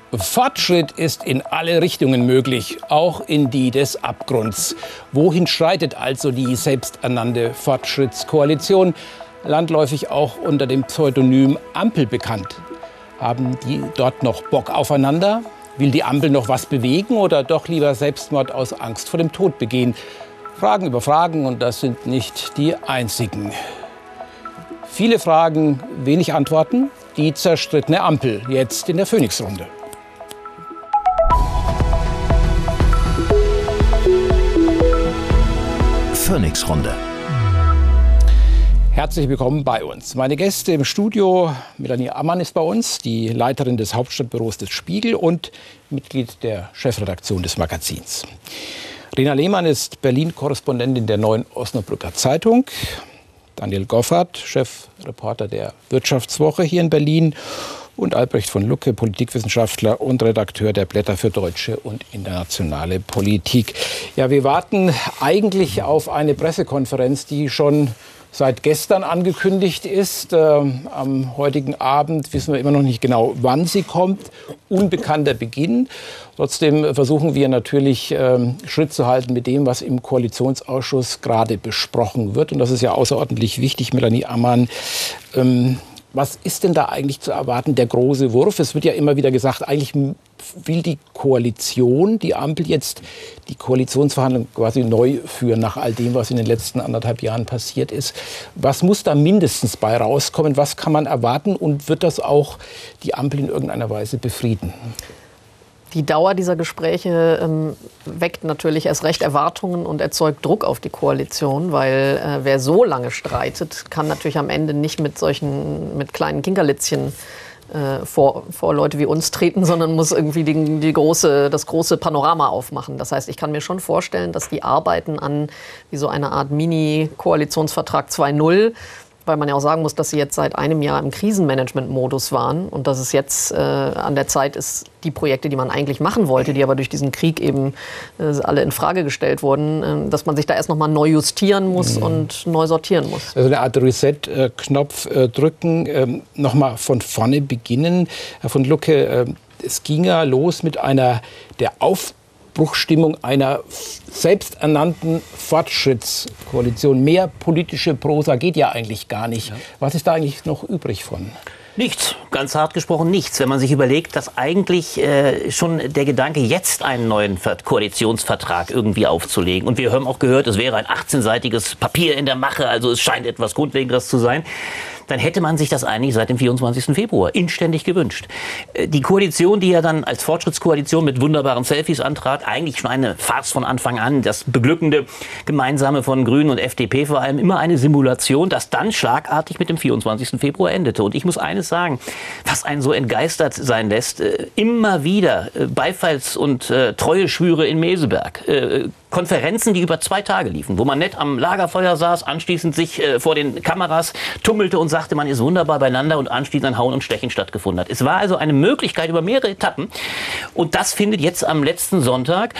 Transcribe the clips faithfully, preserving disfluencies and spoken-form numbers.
Fortschritt ist in alle Richtungen möglich, auch in die des Abgrunds. Wohin schreitet also die selbsternannte Fortschrittskoalition, landläufig auch unter dem Pseudonym Ampel bekannt? Haben die dort noch Bock aufeinander? Will die Ampel noch was bewegen oder doch lieber Selbstmord aus Angst vor dem Tod begehen? Fragen über Fragen, und das sind nicht die einzigen. Viele Fragen, wenig Antworten. Die zerstrittene Ampel, jetzt in der Phoenix-Runde. Phoenix-Runde. Herzlich willkommen bei uns. Meine Gäste im Studio: Melanie Ammann ist bei uns, die Leiterin des Hauptstadtbüros des Spiegel und Mitglied der Chefredaktion des Magazins. Rena Lehmann ist Berlin-Korrespondentin der Neuen Osnabrücker Zeitung. Daniel Goffert, Chefreporter der Wirtschaftswoche hier in Berlin. Und Albrecht von Lucke, Politikwissenschaftler und Redakteur der Blätter für deutsche und internationale Politik. Ja, wir warten eigentlich auf eine Pressekonferenz, die schon seit gestern angekündigt ist. Ähm, am heutigen Abend wissen wir immer noch nicht genau, wann sie kommt. Unbekannter Beginn. Trotzdem versuchen wir natürlich ähm, Schritt zu halten mit dem, was im Koalitionsausschuss gerade besprochen wird. Und das ist ja außerordentlich wichtig, Melanie Ammann. Ähm, Was ist denn da eigentlich zu erwarten, der große Wurf? Es wird ja immer wieder gesagt, eigentlich will die Koalition, die Ampel jetzt die Koalitionsverhandlungen quasi neu führen nach all dem, was in den letzten anderthalb Jahren passiert ist. Was muss da mindestens bei rauskommen? Was kann man erwarten? Und wird das auch die Ampel in irgendeiner Weise befrieden? Die Dauer dieser Gespräche ähm, weckt natürlich erst recht Erwartungen und erzeugt Druck auf die Koalition, weil äh, wer so lange streitet, kann natürlich am Ende nicht mit solchen, mit kleinen Kinkerlitzchen äh, vor, vor Leute wie uns treten, sondern muss irgendwie die, die große, das große Panorama aufmachen. Das heißt, ich kann mir schon vorstellen, dass die Arbeiten an wie so eine Art Mini-Koalitionsvertrag zwei Punkt null, weil man ja auch sagen muss, dass sie jetzt seit einem Jahr im Krisenmanagement-Modus waren und dass es jetzt äh, an der Zeit ist, die Projekte, die man eigentlich machen wollte, die aber durch diesen Krieg eben äh, alle in Frage gestellt wurden, äh, dass man sich da erst noch mal neu justieren muss mhm. und neu sortieren muss. Also eine Art Reset-Knopf äh, drücken, äh, noch mal von vorne beginnen. Herr von Lucke, äh, es ging ja los mit einer der Auf Bruchstimmung einer selbsternannten Fortschrittskoalition. Mehr politische Prosa geht ja eigentlich gar nicht. Ja. Was ist da eigentlich noch übrig von? Nichts, ganz hart gesprochen nichts. Wenn man sich überlegt, dass eigentlich äh, schon der Gedanke, jetzt einen neuen Koalitionsvertrag irgendwie aufzulegen. Und wir haben auch gehört, es wäre ein achtzehnseitiges Papier in der Mache, also es scheint etwas Grundlegendes zu sein. Dann hätte man sich das eigentlich seit dem vierundzwanzigsten Februar inständig gewünscht. Die Koalition, die ja dann als Fortschrittskoalition mit wunderbaren Selfies antrat, eigentlich schon eine Farce von Anfang an. Das beglückende Gemeinsame von Grünen und F D P vor allem immer eine Simulation, das dann schlagartig mit dem vierundzwanzigsten Februar endete. Und ich muss eines sagen, was einen so entgeistert sein lässt, immer wieder Beifalls- und äh, Treueschwüre in Meseberg. Äh, Konferenzen, die über zwei Tage liefen, wo man nett am Lagerfeuer saß, anschließend sich äh, vor den Kameras tummelte und sagte, man ist wunderbar beieinander, und anschließend ein Hauen und Stechen stattgefunden hat. Es war also eine Möglichkeit über mehrere Etappen, und das findet jetzt am letzten Sonntag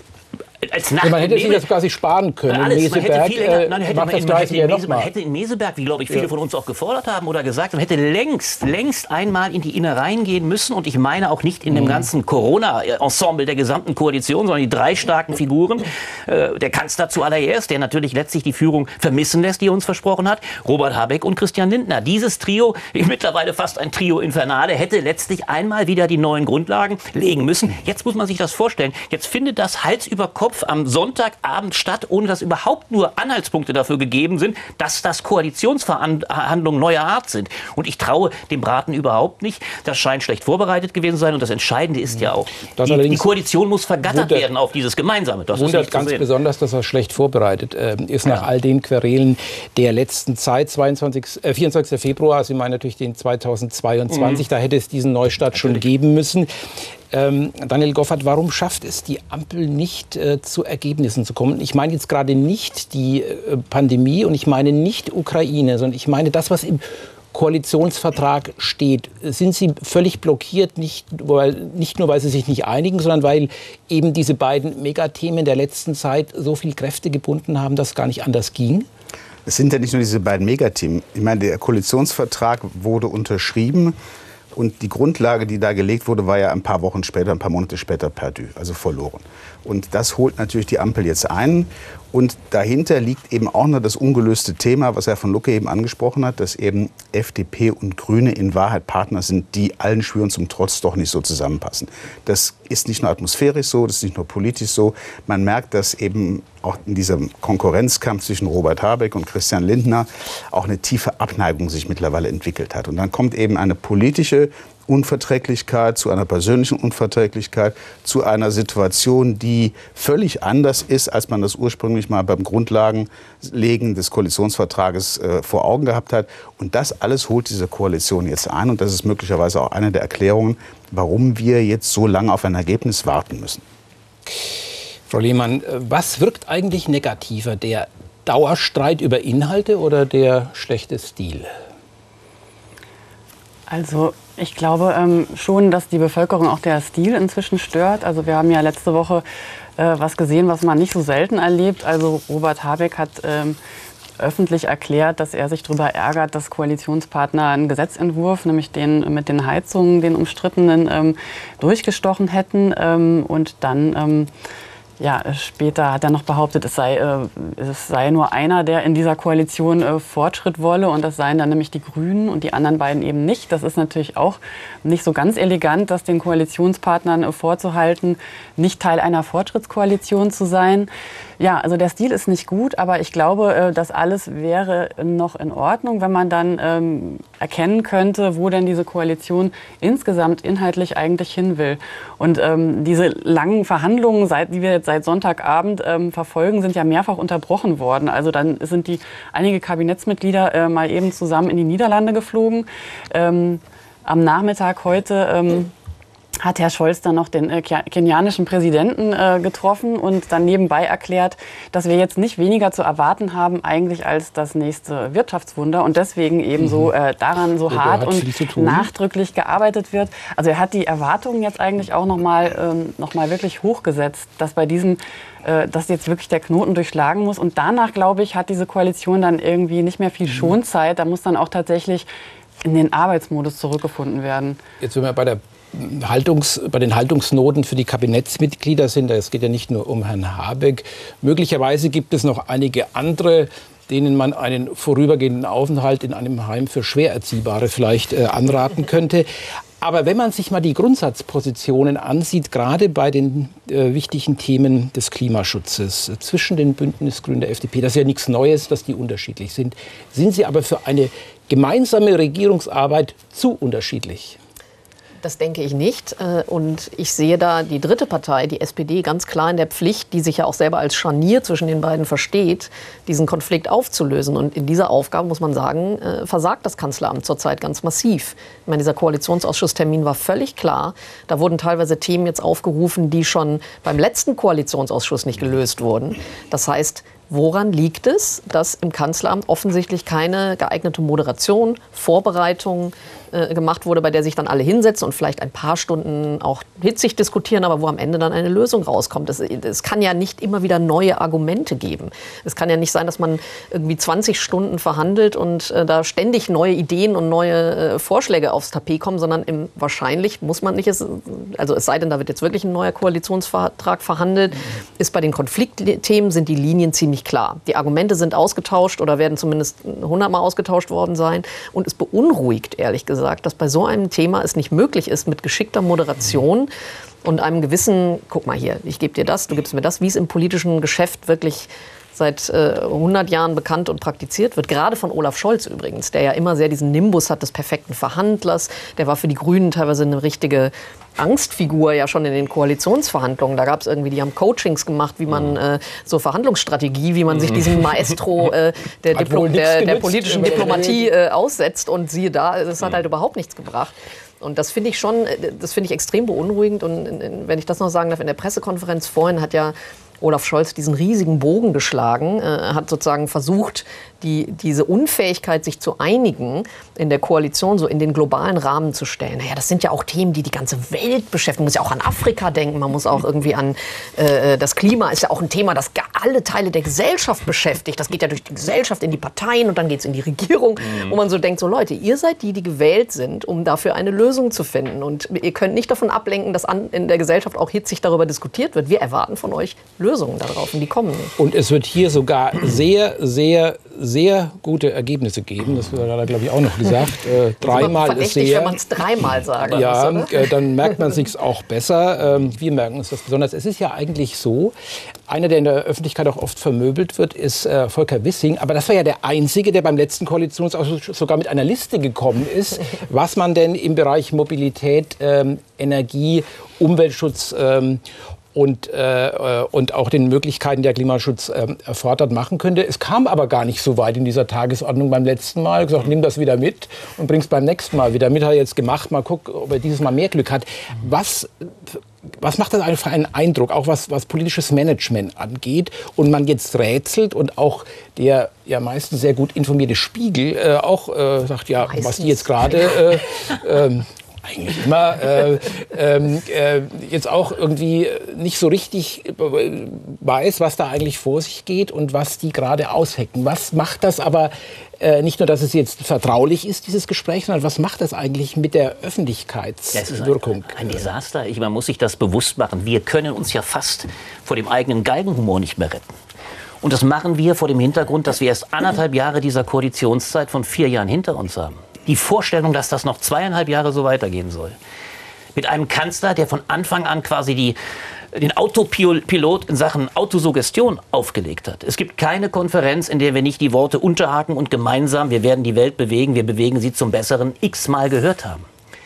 als Nacht. Man hätte sich das quasi sparen können. Alles, Meseberg, man hätte viel länger, nein, hätte, macht man, das man, hätte ja Mese, man mal. hätte in Meseberg, wie glaube ich viele ja. von uns auch gefordert haben oder gesagt, man hätte längst, längst einmal in die Innereien gehen müssen, und ich meine auch nicht in dem ganzen Corona-Ensemble der gesamten Koalition, sondern die drei starken Figuren. Äh, der Kanzler zuallererst, der natürlich letztlich die Führung vermissen lässt, die er uns versprochen hat, Robert Habeck und Christian Lindner. Dieses Trio, mittlerweile fast ein Trio Infernale, hätte letztlich einmal wieder die neuen Grundlagen legen müssen. Jetzt muss man sich das vorstellen. Jetzt findet das Hals über Kopf am Sonntag Abend statt, ohne dass überhaupt nur Anhaltspunkte dafür gegeben sind, dass das Koalitionsverhandlungen neuer Art sind. Und ich traue dem Braten überhaupt nicht. Das scheint schlecht vorbereitet gewesen zu sein. Und das Entscheidende ist ja auch, die, die Koalition muss vergattert wundert, werden auf dieses Gemeinsame. Das wundert ist ganz besonders, dass er schlecht vorbereitet äh, ist nach ja. all den Querelen der letzten Zeit. zweiundzwanzigsten, äh, vierundzwanzigsten Februar, Sie meinen natürlich den zweitausendzweiundzwanzig, mhm. da hätte es diesen Neustart natürlich schon geben müssen. Ähm, Daniel Goffert, warum schafft es die Ampel nicht, äh, zu Ergebnissen zu kommen? Ich meine jetzt gerade nicht die äh, Pandemie und ich meine nicht Ukraine, sondern ich meine das, was im Koalitionsvertrag steht. Sind Sie völlig blockiert, nicht, weil, nicht nur, weil Sie sich nicht einigen, sondern weil eben diese beiden Megathemen der letzten Zeit so viel Kräfte gebunden haben, dass es gar nicht anders ging? Es sind ja nicht nur diese beiden Megathemen. Ich meine, der Koalitionsvertrag wurde unterschrieben Und die Grundlage, die da gelegt wurde, war ja ein paar Wochen später, ein paar Monate später perdu, also verloren. Und das holt natürlich die Ampel jetzt ein. Und dahinter liegt eben auch noch das ungelöste Thema, was Herr von Lucke eben angesprochen hat, dass eben F D P und Grüne in Wahrheit Partner sind, die allen Schwüren zum Trotz doch nicht so zusammenpassen. Das ist nicht nur atmosphärisch so, das ist nicht nur politisch so. Man merkt, dass eben auch in diesem Konkurrenzkampf zwischen Robert Habeck und Christian Lindner auch eine tiefe Abneigung sich mittlerweile entwickelt hat. Und dann kommt eben eine politische Unverträglichkeit, zu einer persönlichen Unverträglichkeit, zu einer Situation, die völlig anders ist, als man das ursprünglich mal beim Grundlagenlegen des Koalitionsvertrages äh, vor Augen gehabt hat. Und das alles holt diese Koalition jetzt ein. Und das ist möglicherweise auch eine der Erklärungen, warum wir jetzt so lange auf ein Ergebnis warten müssen. Frau Lehmann, was wirkt eigentlich negativer, der Dauerstreit über Inhalte oder der schlechte Stil? Also ich glaube ähm, schon, dass die Bevölkerung auch der Stil inzwischen stört. Also wir haben ja letzte Woche äh, was gesehen, was man nicht so selten erlebt. Also Robert Habeck hat ähm, öffentlich erklärt, dass er sich darüber ärgert, dass Koalitionspartner einen Gesetzentwurf, nämlich den mit den Heizungen, den umstrittenen, ähm, durchgestochen hätten. Ähm, und dann ähm, Ja, später hat er noch behauptet, es sei, äh, es sei nur einer, der in dieser Koalition äh, Fortschritt wolle. Und das seien dann nämlich die Grünen und die anderen beiden eben nicht. Das ist natürlich auch nicht so ganz elegant, das den Koalitionspartnern äh, vorzuhalten, nicht Teil einer Fortschrittskoalition zu sein. Ja, also der Stil ist nicht gut, aber ich glaube, äh, das alles wäre noch in Ordnung, wenn man dann ähm, erkennen könnte, wo denn diese Koalition insgesamt inhaltlich eigentlich hin will. Und ähm, diese langen Verhandlungen, seit, die wir jetzt seit Sonntagabend ähm, verfolgen, sind ja mehrfach unterbrochen worden. Also dann sind die einige Kabinettsmitglieder äh, mal eben zusammen in die Niederlande geflogen. Ähm, am Nachmittag heute ähm, hat Herr Scholz dann noch den äh, kenianischen Präsidenten äh, getroffen und dann nebenbei erklärt, dass wir jetzt nicht weniger zu erwarten haben eigentlich als das nächste Wirtschaftswunder und deswegen eben so äh, daran so ja, hart und nachdrücklich gearbeitet wird. Also er hat die Erwartungen jetzt eigentlich auch noch mal, ähm, noch mal wirklich hochgesetzt, dass bei diesem äh, dass jetzt wirklich der Knoten durchschlagen muss. Und danach, glaube ich, hat diese Koalition dann irgendwie nicht mehr viel Schonzeit. Da muss dann auch tatsächlich in den Arbeitsmodus zurückgefunden werden. Jetzt sind wir bei der Haltungs, bei den Haltungsnoten für die Kabinettsmitglieder sind. Es geht ja nicht nur um Herrn Habeck. Möglicherweise gibt es noch einige andere, denen man einen vorübergehenden Aufenthalt in einem Heim für Schwererziehbare vielleicht äh, anraten könnte. Aber wenn man sich mal die Grundsatzpositionen ansieht, gerade bei den äh, wichtigen Themen des Klimaschutzes äh, zwischen den Bündnisgrünen der F D P, das ist ja nichts Neues, dass die unterschiedlich sind, sind sie aber für eine gemeinsame Regierungsarbeit zu unterschiedlich? Das denke ich nicht. Und ich sehe da die dritte Partei, die S P D, ganz klar in der Pflicht, die sich ja auch selber als Scharnier zwischen den beiden versteht, diesen Konflikt aufzulösen. Und in dieser Aufgabe, muss man sagen, versagt das Kanzleramt zurzeit ganz massiv. Ich meine, dieser Koalitionsausschusstermin war völlig klar. Da wurden teilweise Themen jetzt aufgerufen, die schon beim letzten Koalitionsausschuss nicht gelöst wurden. Das heißt, woran liegt es, dass im Kanzleramt offensichtlich keine geeignete Moderation, Vorbereitung äh, gemacht wurde, bei der sich dann alle hinsetzen und vielleicht ein paar Stunden auch hitzig diskutieren, aber wo am Ende dann eine Lösung rauskommt. Es, es kann ja nicht immer wieder neue Argumente geben. Es kann ja nicht sein, dass man irgendwie zwanzig Stunden verhandelt und äh, da ständig neue Ideen und neue äh, Vorschläge aufs Tapet kommen, sondern im, wahrscheinlich muss man nicht, es, also es sei denn, da wird jetzt wirklich ein neuer Koalitionsvertrag verhandelt, ist bei den Konfliktthemen sind die Linien ziemlich klar. Die Argumente sind ausgetauscht oder werden zumindest hundertmal ausgetauscht worden sein. Und es beunruhigt, ehrlich gesagt, dass bei so einem Thema es nicht möglich ist, mit geschickter Moderation und einem gewissen, guck mal hier, ich gebe dir das, du gibst mir das, wie es im politischen Geschäft wirklich seit äh, hundert Jahren bekannt und praktiziert wird. Gerade von Olaf Scholz übrigens, der ja immer sehr diesen Nimbus hat des perfekten Verhandlers. Der war für die Grünen teilweise eine richtige Angstfigur ja schon in den Koalitionsverhandlungen. Da gab es irgendwie, die haben Coachings gemacht, wie man äh, so Verhandlungsstrategie, wie man sich diesem Maestro äh, der, Diplo der, der politischen Diplomatie äh, aussetzt. Und siehe da, das hat halt überhaupt nichts gebracht. Und das finde ich schon, das finde ich extrem beunruhigend. Und wenn ich das noch sagen darf, in der Pressekonferenz vorhin hat ja Olaf Scholz diesen riesigen Bogen geschlagen, äh, hat sozusagen versucht, die, diese Unfähigkeit, sich zu einigen, in der Koalition so in den globalen Rahmen zu stellen. Naja, das sind ja auch Themen, die die ganze Welt beschäftigen. Man muss ja auch an Afrika denken, man muss auch irgendwie an äh, das Klima, ist ja auch ein Thema, das alle Teile der Gesellschaft beschäftigt. Das geht ja durch die Gesellschaft in die Parteien und dann geht es in die Regierung, mhm. wo man so denkt, so Leute, ihr seid die, die gewählt sind, um dafür eine Lösung zu finden. Und ihr könnt nicht davon ablenken, dass an, in der Gesellschaft auch hitzig darüber diskutiert wird. Wir erwarten von euch Lösungen darauf und die kommen nicht. Und es wird hier sogar sehr, sehr, sehr gute Ergebnisse geben. Das hat er, glaube ich, auch noch gesagt. Äh, dreimal ist sehr. Wenn man es dreimal sagen ja, muss, äh, dann merkt man es sich auch besser. Ähm, wir merken uns das besonders. Es ist ja eigentlich so, einer, der in der Öffentlichkeit auch oft vermöbelt wird, ist äh, Volker Wissing. Aber das war ja der Einzige, der beim letzten Koalitionsausschuss sogar mit einer Liste gekommen ist, was man denn im Bereich Mobilität, ähm, Energie, Umweltschutz ähm, und, äh, und auch den Möglichkeiten, der Klimaschutz äh, erfordert, machen könnte. Es kam aber gar nicht so weit in dieser Tagesordnung beim letzten Mal. Gesagt, nimm das wieder mit und bring es beim nächsten Mal wieder mit. Hat er jetzt gemacht. Mal gucken, ob er dieses Mal mehr Glück hat. Was, was macht das für einen Eindruck, auch was, was politisches Management angeht? Und man jetzt rätselt und auch der ja meistens sehr gut informierte Spiegel äh, auch äh, sagt, ja, meistens. Was die jetzt gerade... Äh, äh, eigentlich immer, äh, äh, jetzt auch irgendwie nicht so richtig weiß, was da eigentlich vor sich geht und was die gerade aushecken. Was macht das aber, äh, nicht nur, dass es jetzt vertraulich ist, dieses Gespräch, sondern was macht das eigentlich mit der Öffentlichkeitswirkung? Das ist ein, ein Desaster. Ich, man muss sich das bewusst machen. Wir können uns ja fast vor dem eigenen Galgenhumor nicht mehr retten. Und das machen wir vor dem Hintergrund, dass wir erst anderthalb Jahre dieser Koalitionszeit von vier Jahren hinter uns haben. Die Vorstellung, dass das noch zweieinhalb Jahre so weitergehen soll. Mit einem Kanzler, der von Anfang an quasi die, den Autopilot in Sachen Autosuggestion aufgelegt hat. Es gibt keine Konferenz, in der wir nicht die Worte Unterhaken und gemeinsam, wir werden die Welt bewegen, wir bewegen sie zum Besseren, x-mal gehört haben.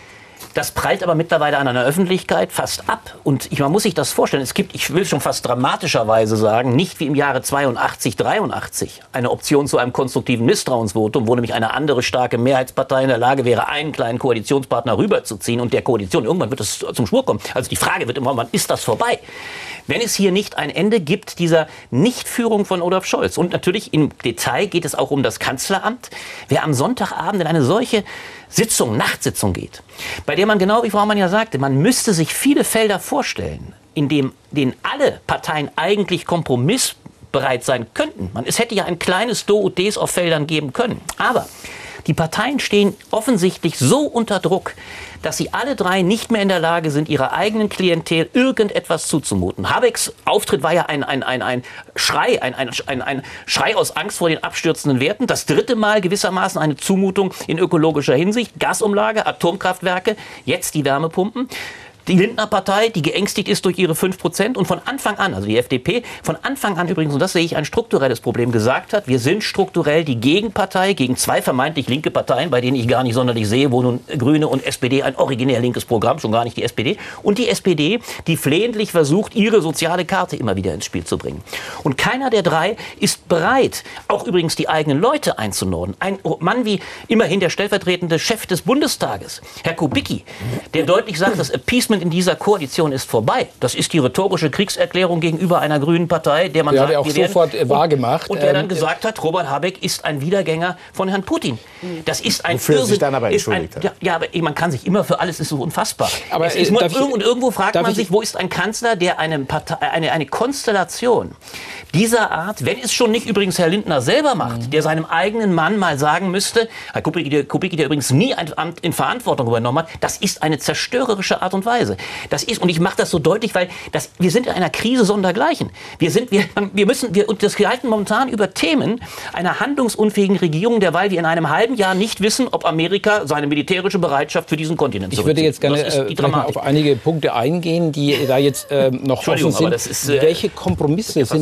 Das prallt aber mittlerweile an einer Öffentlichkeit fast ab. Und ich, man muss sich das vorstellen, es gibt, ich will schon fast dramatischerweise sagen, nicht wie im Jahre zweiundachtzig, dreiundachtzig eine Option zu einem konstruktiven Misstrauensvotum, wo nämlich eine andere starke Mehrheitspartei in der Lage wäre, einen kleinen Koalitionspartner rüberzuziehen und der Koalition, irgendwann wird es zum Schwur kommen. Also die Frage wird immer, wann ist das vorbei? Wenn es hier nicht ein Ende gibt dieser Nichtführung von Olaf Scholz. Und natürlich im Detail geht es auch um das Kanzleramt. Wer am Sonntagabend in eine solche Sitzung, Nachtsitzung geht, bei der man genau wie Frau Mann ja sagte, man müsste sich viele Felder vorstellen, in dem, denen alle Parteien eigentlich kompromissbereit sein könnten. Man, es hätte ja ein kleines Do und Des auf Feldern geben können. Aber die Parteien stehen offensichtlich so unter Druck, dass sie alle drei nicht mehr in der Lage sind, ihrer eigenen Klientel irgendetwas zuzumuten. Habecks Auftritt war ja ein, ein, ein, ein Schrei, ein, ein, ein, ein Schrei aus Angst vor den abstürzenden Werten. Das dritte Mal gewissermaßen eine Zumutung in ökologischer Hinsicht. Gasumlage, Atomkraftwerke, jetzt die Wärmepumpen. Die Lindner-Partei, die geängstigt ist durch ihre fünf Prozent und von Anfang an, also die F D P, von Anfang an übrigens, und das sehe ich ein strukturelles Problem, gesagt hat, wir sind strukturell die Gegenpartei gegen zwei vermeintlich linke Parteien, bei denen ich gar nicht sonderlich sehe, wo nun Grüne und S P D ein originär linkes Programm, schon gar nicht die S P D, und die S P D, die flehentlich versucht, ihre soziale Karte immer wieder ins Spiel zu bringen. Und keiner der drei ist bereit, auch übrigens die eigenen Leute einzunorden. Ein Mann wie immerhin der stellvertretende Chef des Bundestages, Herr Kubicki, der deutlich sagt, das Appeasement in dieser Koalition ist vorbei. Das ist die rhetorische Kriegserklärung gegenüber einer grünen Partei, der man der sagt, hat er auch wir sofort werden, wahrgemacht. Und der ähm, dann gesagt hat, Robert Habeck ist ein Wiedergänger von Herrn Putin. Das ist ein Wofür er sich dann aber ist entschuldigt ein, hat. ja, ja, aber man kann sich immer für alles, ist so unfassbar. Aber, es ist, äh, und, ich, und irgendwo fragt man ich, sich, wo ist ein Kanzler, der eine, Partei, eine, eine Konstellation dieser Art, wenn es schon nicht übrigens Herr Lindner selber macht, mhm. der seinem eigenen Mann mal sagen müsste, Herr Kubicki, der, Kubicki, der übrigens nie ein Amt in Verantwortung übernommen hat, das ist eine zerstörerische Art und Weise. Das ist, und ich mache das so deutlich, weil das, wir sind in einer Krise sondergleichen. Wir sind, wir, wir müssen, wir, und das halten momentan über Themen einer handlungsunfähigen Regierung, derweil wir in einem halben Jahr nicht wissen, ob Amerika seine militärische Bereitschaft für diesen Kontinent zurückzieht. Ich würde jetzt gerne äh, mal auf einige Punkte eingehen, die da jetzt äh, noch offen sind. Das ist, äh, Welche Kompromisse sind denn da eigentlich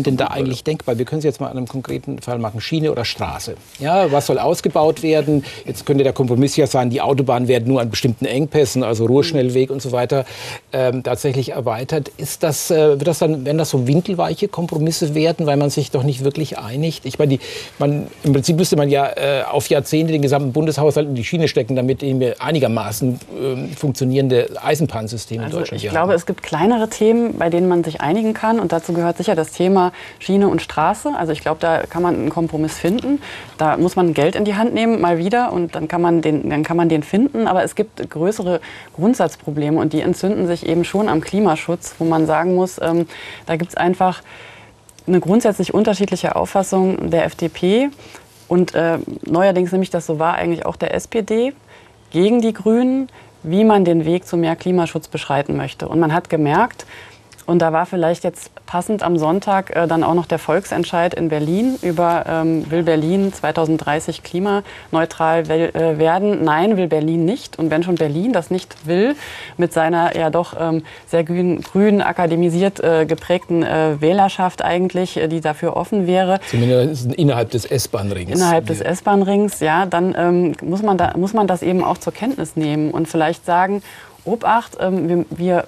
eigentlich denkbar? Wir können es jetzt mal an einem konkreten Fall machen, Schiene oder Straße. Ja, was soll ausgebaut werden? Jetzt könnte der Kompromiss ja sein, die Autobahnen werden nur an bestimmten Engpässen, also Ruheschnellweg und so weiter, ähm, tatsächlich erweitert. Ist das, äh, wird das dann, werden das so windelweiche Kompromisse werden, weil man sich doch nicht wirklich einigt? Ich meine, die, man, im Prinzip müsste man ja äh, auf Jahrzehnte den gesamten Bundeshaushalt in die Schiene stecken, damit wir einigermaßen äh, funktionierende Eisenbahnsysteme also in Deutschland ich haben. glaube, es gibt kleinere Themen, bei denen man sich einigen kann. Und dazu gehört sicher das Thema Schiene und Straße. Also ich glaube, da kann man einen Kompromiss finden. Da muss man Geld in die Hand nehmen, mal wieder. Und dann kann man den, dann kann man den finden. Aber es gibt größere Grundsatzprobleme. Und die entzünden sich eben schon am Klimaschutz, wo man sagen muss, ähm, da gibt es einfach eine grundsätzlich unterschiedliche Auffassung der F D P. Und äh, neuerdings nämlich, das so war, eigentlich auch der S P D gegen die Grünen, wie man den Weg zu mehr Klimaschutz beschreiten möchte. Und man hat gemerkt, und da war vielleicht jetzt passend am Sonntag äh, dann auch noch der Volksentscheid in Berlin über, ähm, will Berlin zwanzig dreißig klimaneutral will, äh, werden? Nein, will Berlin nicht. Und wenn schon Berlin das nicht will, mit seiner ja doch ähm, sehr grün, grün akademisiert äh, geprägten äh, Wählerschaft eigentlich, äh, die dafür offen wäre. Zumindest innerhalb des S-Bahn-Rings. Innerhalb des S-Bahn-Rings, ja, dann ähm, muss man da, muss man das eben auch zur Kenntnis nehmen und vielleicht sagen, Obacht, ähm, wir, wir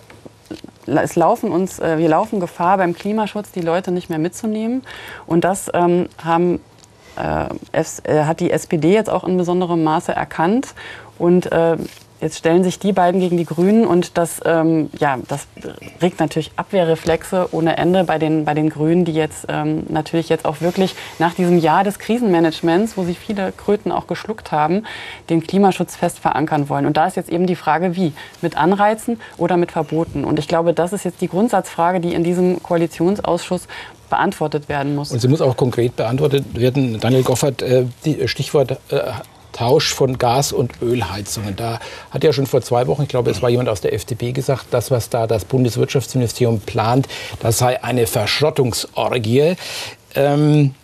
Es laufen uns, wir laufen Gefahr, beim Klimaschutz die Leute nicht mehr mitzunehmen. Und das ähm, haben, äh, es, äh, hat die S P D jetzt auch in besonderem Maße erkannt. Und äh, jetzt stellen sich die beiden gegen die Grünen. Und das, ähm, ja, das regt natürlich Abwehrreflexe ohne Ende bei den, bei den Grünen, die jetzt ähm, natürlich jetzt auch wirklich nach diesem Jahr des Krisenmanagements, wo sie viele Kröten auch geschluckt haben, den Klimaschutz fest verankern wollen. Und da ist jetzt eben die Frage, wie? Mit Anreizen oder mit Verboten? Und ich glaube, das ist jetzt die Grundsatzfrage, die in diesem Koalitionsausschuss beantwortet werden muss. Und sie muss auch konkret beantwortet werden. Daniel Goffert, äh, die Stichwort äh, Tausch von Gas- und Ölheizungen. Da hat ja schon vor zwei Wochen, ich glaube, es war jemand aus der F D P gesagt, das, was da das Bundeswirtschaftsministerium plant, das sei eine Verschrottungsorgie. Ähm,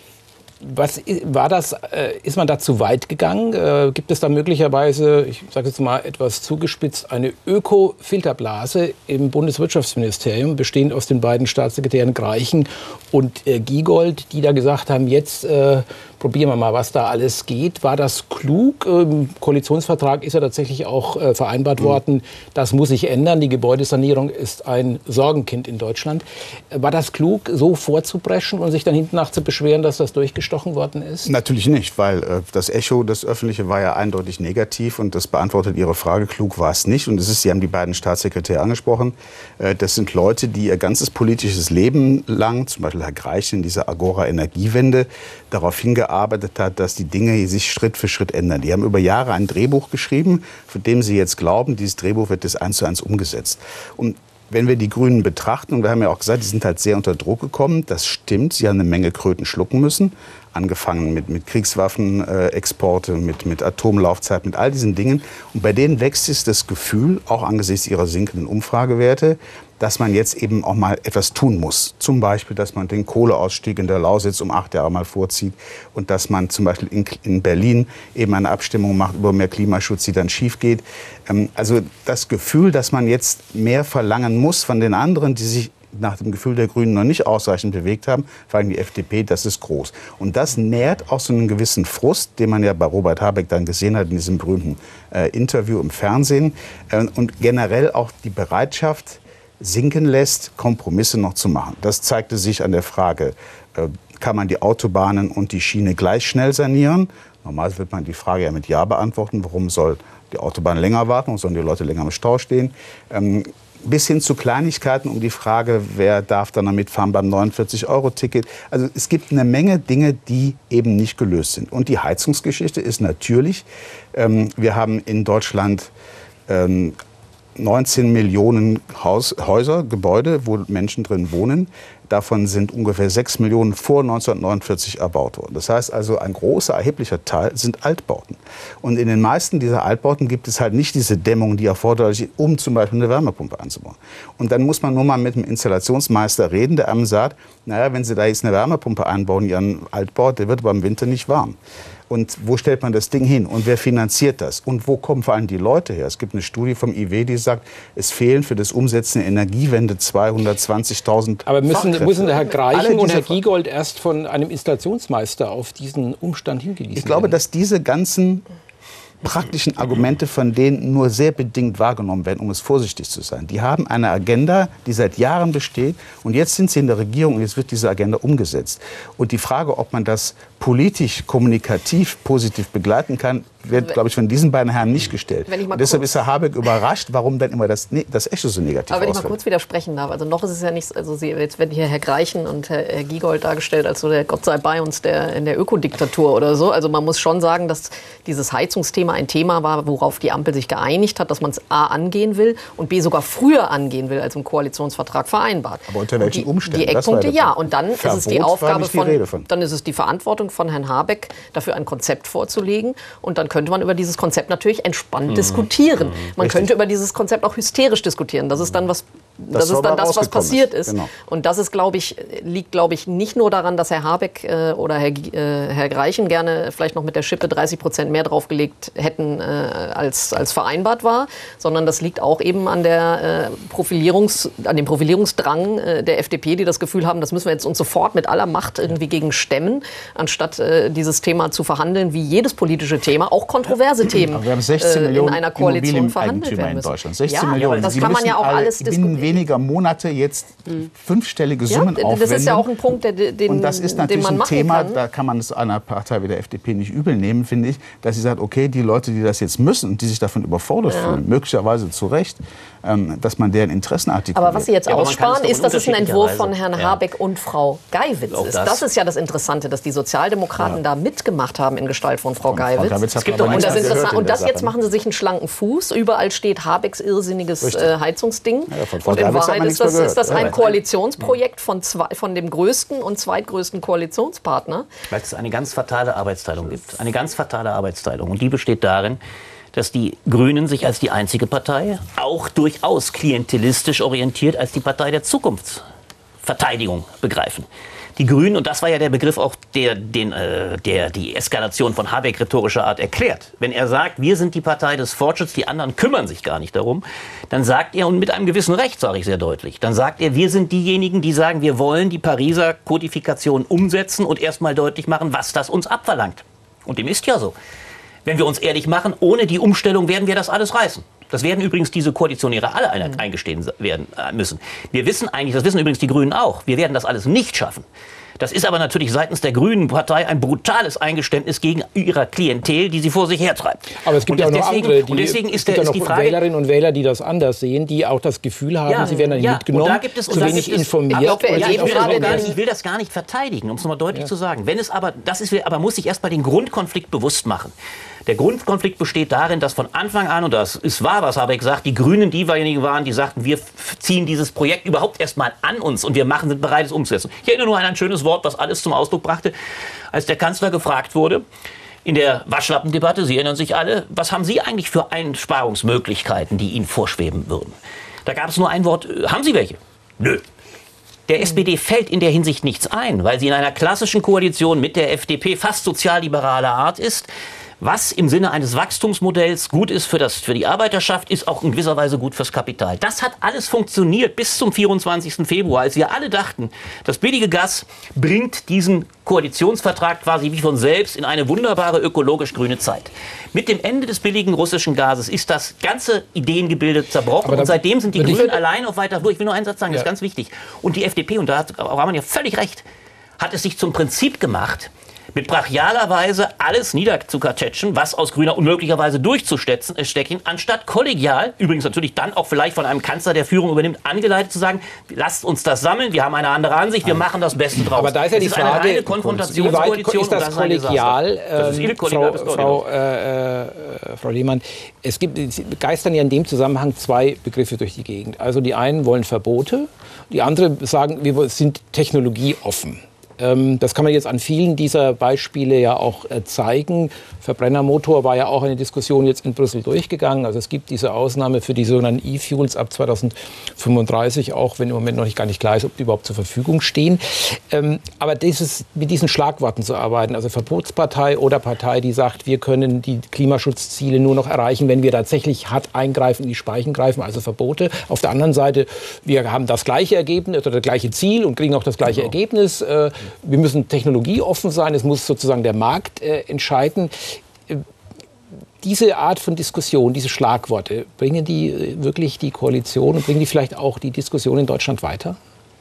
Was war das? Ist man da zu weit gegangen? Gibt es da möglicherweise, ich sage jetzt mal etwas zugespitzt, eine Öko-Filterblase im Bundeswirtschaftsministerium, bestehend aus den beiden Staatssekretären Greichen und Giegold, die da gesagt haben, jetzt äh, probieren wir mal, was da alles geht. War das klug? Im Koalitionsvertrag ist ja tatsächlich auch äh, vereinbart mhm. worden, das muss sich ändern. Die Gebäudesanierung ist ein Sorgenkind in Deutschland. War das klug, so vorzupreschen und sich dann hinten nach zu beschweren, dass das durchgestochen worden ist? Natürlich nicht, weil äh, das Echo, das Öffentliche, war ja eindeutig negativ und das beantwortet Ihre Frage. Klug war es nicht. Und es ist, Sie haben die beiden Staatssekretäre angesprochen, äh, das sind Leute, die ihr ganzes politisches Leben lang, zum Beispiel Herr Greichen in dieser Agora-Energiewende, darauf hingearbeitet hat, dass die Dinge sich Schritt für Schritt ändern. Die haben über Jahre ein Drehbuch geschrieben, von dem sie jetzt glauben, dieses Drehbuch wird das eins zu eins umgesetzt. Und wenn wir die Grünen betrachten, und wir haben ja auch gesagt, die sind halt sehr unter Druck gekommen, das stimmt, sie haben eine Menge Kröten schlucken müssen, angefangen mit, mit Kriegswaffenexporte, mit, mit Atomlaufzeit, mit all diesen Dingen. Und bei denen wächst es das Gefühl, auch angesichts ihrer sinkenden Umfragewerte, dass man jetzt eben auch mal etwas tun muss. Zum Beispiel, dass man den Kohleausstieg in der Lausitz um acht Jahre mal vorzieht und dass man zum Beispiel in, in Berlin eben eine Abstimmung macht über mehr Klimaschutz, die dann schief geht. Ähm, also das Gefühl, dass man jetzt mehr verlangen muss von den anderen, die sich nach dem Gefühl der Grünen noch nicht ausreichend bewegt haben, vor allem die F D P, das ist groß. Und das nährt auch so einen gewissen Frust, den man ja bei Robert Habeck dann gesehen hat in diesem berühmten äh, Interview im Fernsehen. Äh, und generell auch die Bereitschaft sinken lässt, Kompromisse noch zu machen. Das zeigte sich an der Frage, äh, kann man die Autobahnen und die Schiene gleich schnell sanieren? Normalerweise wird man die Frage ja mit Ja beantworten. Warum soll die Autobahn länger warten? Warum sollen die Leute länger im Stau stehen? Ähm, bis hin zu Kleinigkeiten um die Frage, wer darf dann damit fahren beim neunundvierzig Euro Ticket. Also es gibt eine Menge Dinge, die eben nicht gelöst sind. Und die Heizungsgeschichte ist natürlich, ähm, wir haben in Deutschland ähm, neunzehn Millionen Haus, Häuser, Gebäude, wo Menschen drin wohnen. Davon sind ungefähr sechs Millionen vor neunzehnhundertneunundvierzig erbaut worden. Das heißt also, ein großer, erheblicher Teil sind Altbauten. Und in den meisten dieser Altbauten gibt es halt nicht diese Dämmung, die erforderlich ist, um zum Beispiel eine Wärmepumpe einzubauen. Und dann muss man nur mal mit einem Installationsmeister reden, der einem sagt, naja, wenn Sie da jetzt eine Wärmepumpe einbauen in Ihren Altbau, der wird aber im Winter nicht warm. Und wo stellt man das Ding hin? Und wer finanziert das? Und wo kommen vor allem die Leute her? Es gibt eine Studie vom I W, die sagt, es fehlen für das Umsetzen der Energiewende zweihundertzwanzigtausend Aber müssen, müssen Herr Greichen und Herr Fra- Giegold erst von einem Installationsmeister auf diesen Umstand hingewiesen Ich glaube, werden? dass diese ganzen praktischen Argumente von denen nur sehr bedingt wahrgenommen werden, um es vorsichtig zu sein. Die haben eine Agenda, die seit Jahren besteht, und jetzt sind sie in der Regierung und jetzt wird diese Agenda umgesetzt. Und die Frage, ob man das politisch, kommunikativ, positiv begleiten kann, wird, glaube ich, von diesen beiden Herren nicht gestellt. Wenn ich mal Und deshalb kurz- ist Herr Habeck überrascht, warum dann immer das, ne- das Echo so negativ Aber wenn ich mal ausfällt. kurz widersprechen darf, also noch ist es ja nicht, also Sie, jetzt werden hier Herr Greichen und Herr, Herr Giegold dargestellt als so der Gott sei bei uns der, in der Ökodiktatur oder so. Also man muss schon sagen, dass dieses Heizungsthema ein Thema war, worauf die Ampel sich geeinigt hat, dass man es A angehen will und B sogar früher angehen will, als im Koalitionsvertrag vereinbart. Aber unter welchen Und die, Umständen? Die Das war Eckpunkte, der ja. Punkt. Und dann ist es die Verbot war Aufgabe nicht die von, Rede von. dann ist es die Verantwortung von Herrn Habeck, dafür ein Konzept vorzulegen. Und dann könnte man über dieses Konzept natürlich entspannt diskutieren. Man Richtig. könnte über dieses Konzept auch hysterisch diskutieren. Das ist dann was, das, soll ist dann aber das, was rausgekommen passiert ist. ist. Genau. Und das ist, glaube ich, liegt, glaube ich, nicht nur daran, dass Herr Habeck äh, oder Herr, G- äh, Herr Greichen gerne vielleicht noch mit der Schippe dreißig Prozent mehr draufgelegt hätten, äh, als, als vereinbart war, sondern das liegt auch eben an der äh, Profilierungs, an dem Profilierungsdrang äh, der F D P, die das Gefühl haben, das müssen wir jetzt uns sofort mit aller Macht irgendwie gegen stemmen, anstatt äh, dieses Thema zu verhandeln, wie jedes politische Thema, auch kontroverse Themen Aber wir haben sechzehn äh, Millionen in einer Koalition verhandelt Immobilieneigentümer werden in müssen. Deutschland. sechzehn ja, Millionen. das Sie kann man ja müssen auch alle alles binnen diskutieren. weniger Monate jetzt fünfstellige Ja, Summen aufwenden. das ist ja auch ein Punkt, der, den, Und das ist den natürlich man ein machen Thema, kann. da kann man es einer Partei wie der F D P nicht übel nehmen, finde ich, dass sie sagt, okay, die Leute, die das jetzt müssen und die sich davon überfordert fühlen, möglicherweise zu Recht, ähm, dass man deren Interessen artikuliert. Aber was Sie jetzt Ja, aber man kann es aussparen, doch ist, dass es ein unterschiedlicher Entwurf Weise. von Herrn Ja. Habeck und Frau Geiwitz Auch ist. das. Das ist ja das Interessante, dass die Sozialdemokraten da mitgemacht haben in Gestalt von Frau Frau Geiwitz. Geiwitz hat gibt aber doch- Und nichts das, gehört Interessante, in und der das jetzt Sache. machen sie sich einen schlanken Fuß. Überall steht Habecks irrsinniges Richtig. äh, Heizungsding. Ja, von Frau und in Geiwitz hat Wahrheit man ist nichts das, mehr ist das gehört. ein Ja. Koalitionsprojekt von, zwei, von dem größten und zweitgrößten Koalitionspartner. Weil es eine ganz fatale Arbeitsteilung gibt. Eine ganz fatale Arbeitsteilung. Und die besteht darin, dass die Grünen sich als die einzige Partei, auch durchaus klientelistisch orientiert, als die Partei der Zukunftsverteidigung begreifen. Die Grünen, und das war ja der Begriff auch, der, den, äh, der die Eskalation von Habeck rhetorischer Art erklärt. Wenn er sagt, wir sind die Partei des Fortschritts, die anderen kümmern sich gar nicht darum, dann sagt er, und mit einem gewissen Recht sage ich sehr deutlich, dann sagt er, wir sind diejenigen, die sagen, wir wollen die Pariser Kodifikation umsetzen und erstmal deutlich machen, was das uns abverlangt. Und dem ist ja so. Wenn wir uns ehrlich machen, ohne die Umstellung werden wir das alles reißen. Das werden übrigens diese Koalitionäre alle ein- eingestehen werden äh, müssen. Wir wissen eigentlich, das wissen übrigens die Grünen auch, wir werden das alles nicht schaffen. Das ist aber natürlich seitens der Grünen Partei ein brutales Eingeständnis gegen ihrer Klientel, die sie vor sich hertreibt. Aber es gibt Und ja auch noch deswegen, andere, die, und deswegen ist, es der, gibt ist ja die noch Frage... Wählerinnen und Wähler, die das anders sehen, die auch das Gefühl haben, Ja, sie werden da nicht ja, mitgenommen, und da gibt es- und zu da wenig gibt es- informiert. Aber ob wir und in Ja, sich ich, jedem auf will das Frage auch gar den- nicht, ich will das gar nicht verteidigen, um es nochmal deutlich zu sagen. Wenn es aber, das ist, aber muss sich erstmal den Grundkonflikt bewusst machen. Der Grundkonflikt besteht darin, dass von Anfang an, und das ist wahr, was Habeck sagt, die Grünen diejenigen waren, die sagten, wir f- ziehen dieses Projekt überhaupt erstmal an uns und wir machen, sind bereit, es umzusetzen. Ich erinnere nur an ein schönes Wort, was alles zum Ausdruck brachte, als der Kanzler gefragt wurde, in der Waschlappendebatte, Sie erinnern sich alle, was haben Sie eigentlich für Einsparungsmöglichkeiten, die Ihnen vorschweben würden? Da gab es nur ein Wort, äh, haben Sie welche? Nö. Der S P D fällt in der Hinsicht nichts ein, weil sie in einer klassischen Koalition mit der F D P fast sozialliberaler Art ist. Was im Sinne eines Wachstumsmodells gut ist für, das, für die Arbeiterschaft, ist auch in gewisser Weise gut fürs Kapital. Das hat alles funktioniert bis zum vierundzwanzigsten Februar, als wir alle dachten, das billige Gas bringt diesen Koalitionsvertrag quasi wie von selbst in eine wunderbare ökologisch-grüne Zeit. Mit dem Ende des billigen russischen Gases ist das ganze Ideengebilde zerbrochen Aber da- und seitdem sind die würde ich- Grünen allein auf weiter Flur. Ich will nur einen Satz sagen, das ist Ja. ganz wichtig. Und die F D P, und da hat Rahman ja völlig recht, hat es sich zum Prinzip gemacht, mit brachialer Weise alles niederzukartätschen, was aus grüner unmöglicherweise durchzustecken, äh, stecken, anstatt kollegial, übrigens natürlich dann auch vielleicht von einem Kanzler, der Führung übernimmt, angeleitet zu sagen, lasst uns das sammeln, wir haben eine andere Ansicht, wir machen das Beste draus. Aber da ist ja Es die ist eine Frage, reine wie weit Konfrontationskoalition ist das und ist ein Desaster. kollegial? Das ist Ähm, illekollegial, Frau, das Frau, äh, äh, Frau Lehmann, es gibt, Sie geistern ja in dem Zusammenhang zwei Begriffe durch die Gegend. Also die einen wollen Verbote, die anderen sagen, wir sind technologieoffen. Ähm, das kann man jetzt an vielen dieser Beispiele ja auch äh, zeigen. Verbrennermotor war ja auch eine Diskussion jetzt in Brüssel durchgegangen. Also es gibt diese Ausnahme für die sogenannten E-Fuels ab zweitausendfünfunddreißig, auch wenn im Moment noch nicht gar nicht klar ist, ob die überhaupt zur Verfügung stehen. Ähm, aber dieses, mit diesen Schlagworten zu arbeiten, also Verbotspartei oder Partei, die sagt, wir können die Klimaschutzziele nur noch erreichen, wenn wir tatsächlich hart eingreifen, in die Speichen greifen, also Verbote. Auf der anderen Seite, wir haben das gleiche Ergebnis oder das gleiche Ziel und kriegen auch das gleiche genau. Ergebnis. Äh, wir müssen technologieoffen sein, es muss sozusagen der Markt äh, entscheiden. Äh, diese Art von Diskussion, diese Schlagworte, bringen die äh, wirklich die Koalition und bringen die vielleicht auch die Diskussion in Deutschland weiter?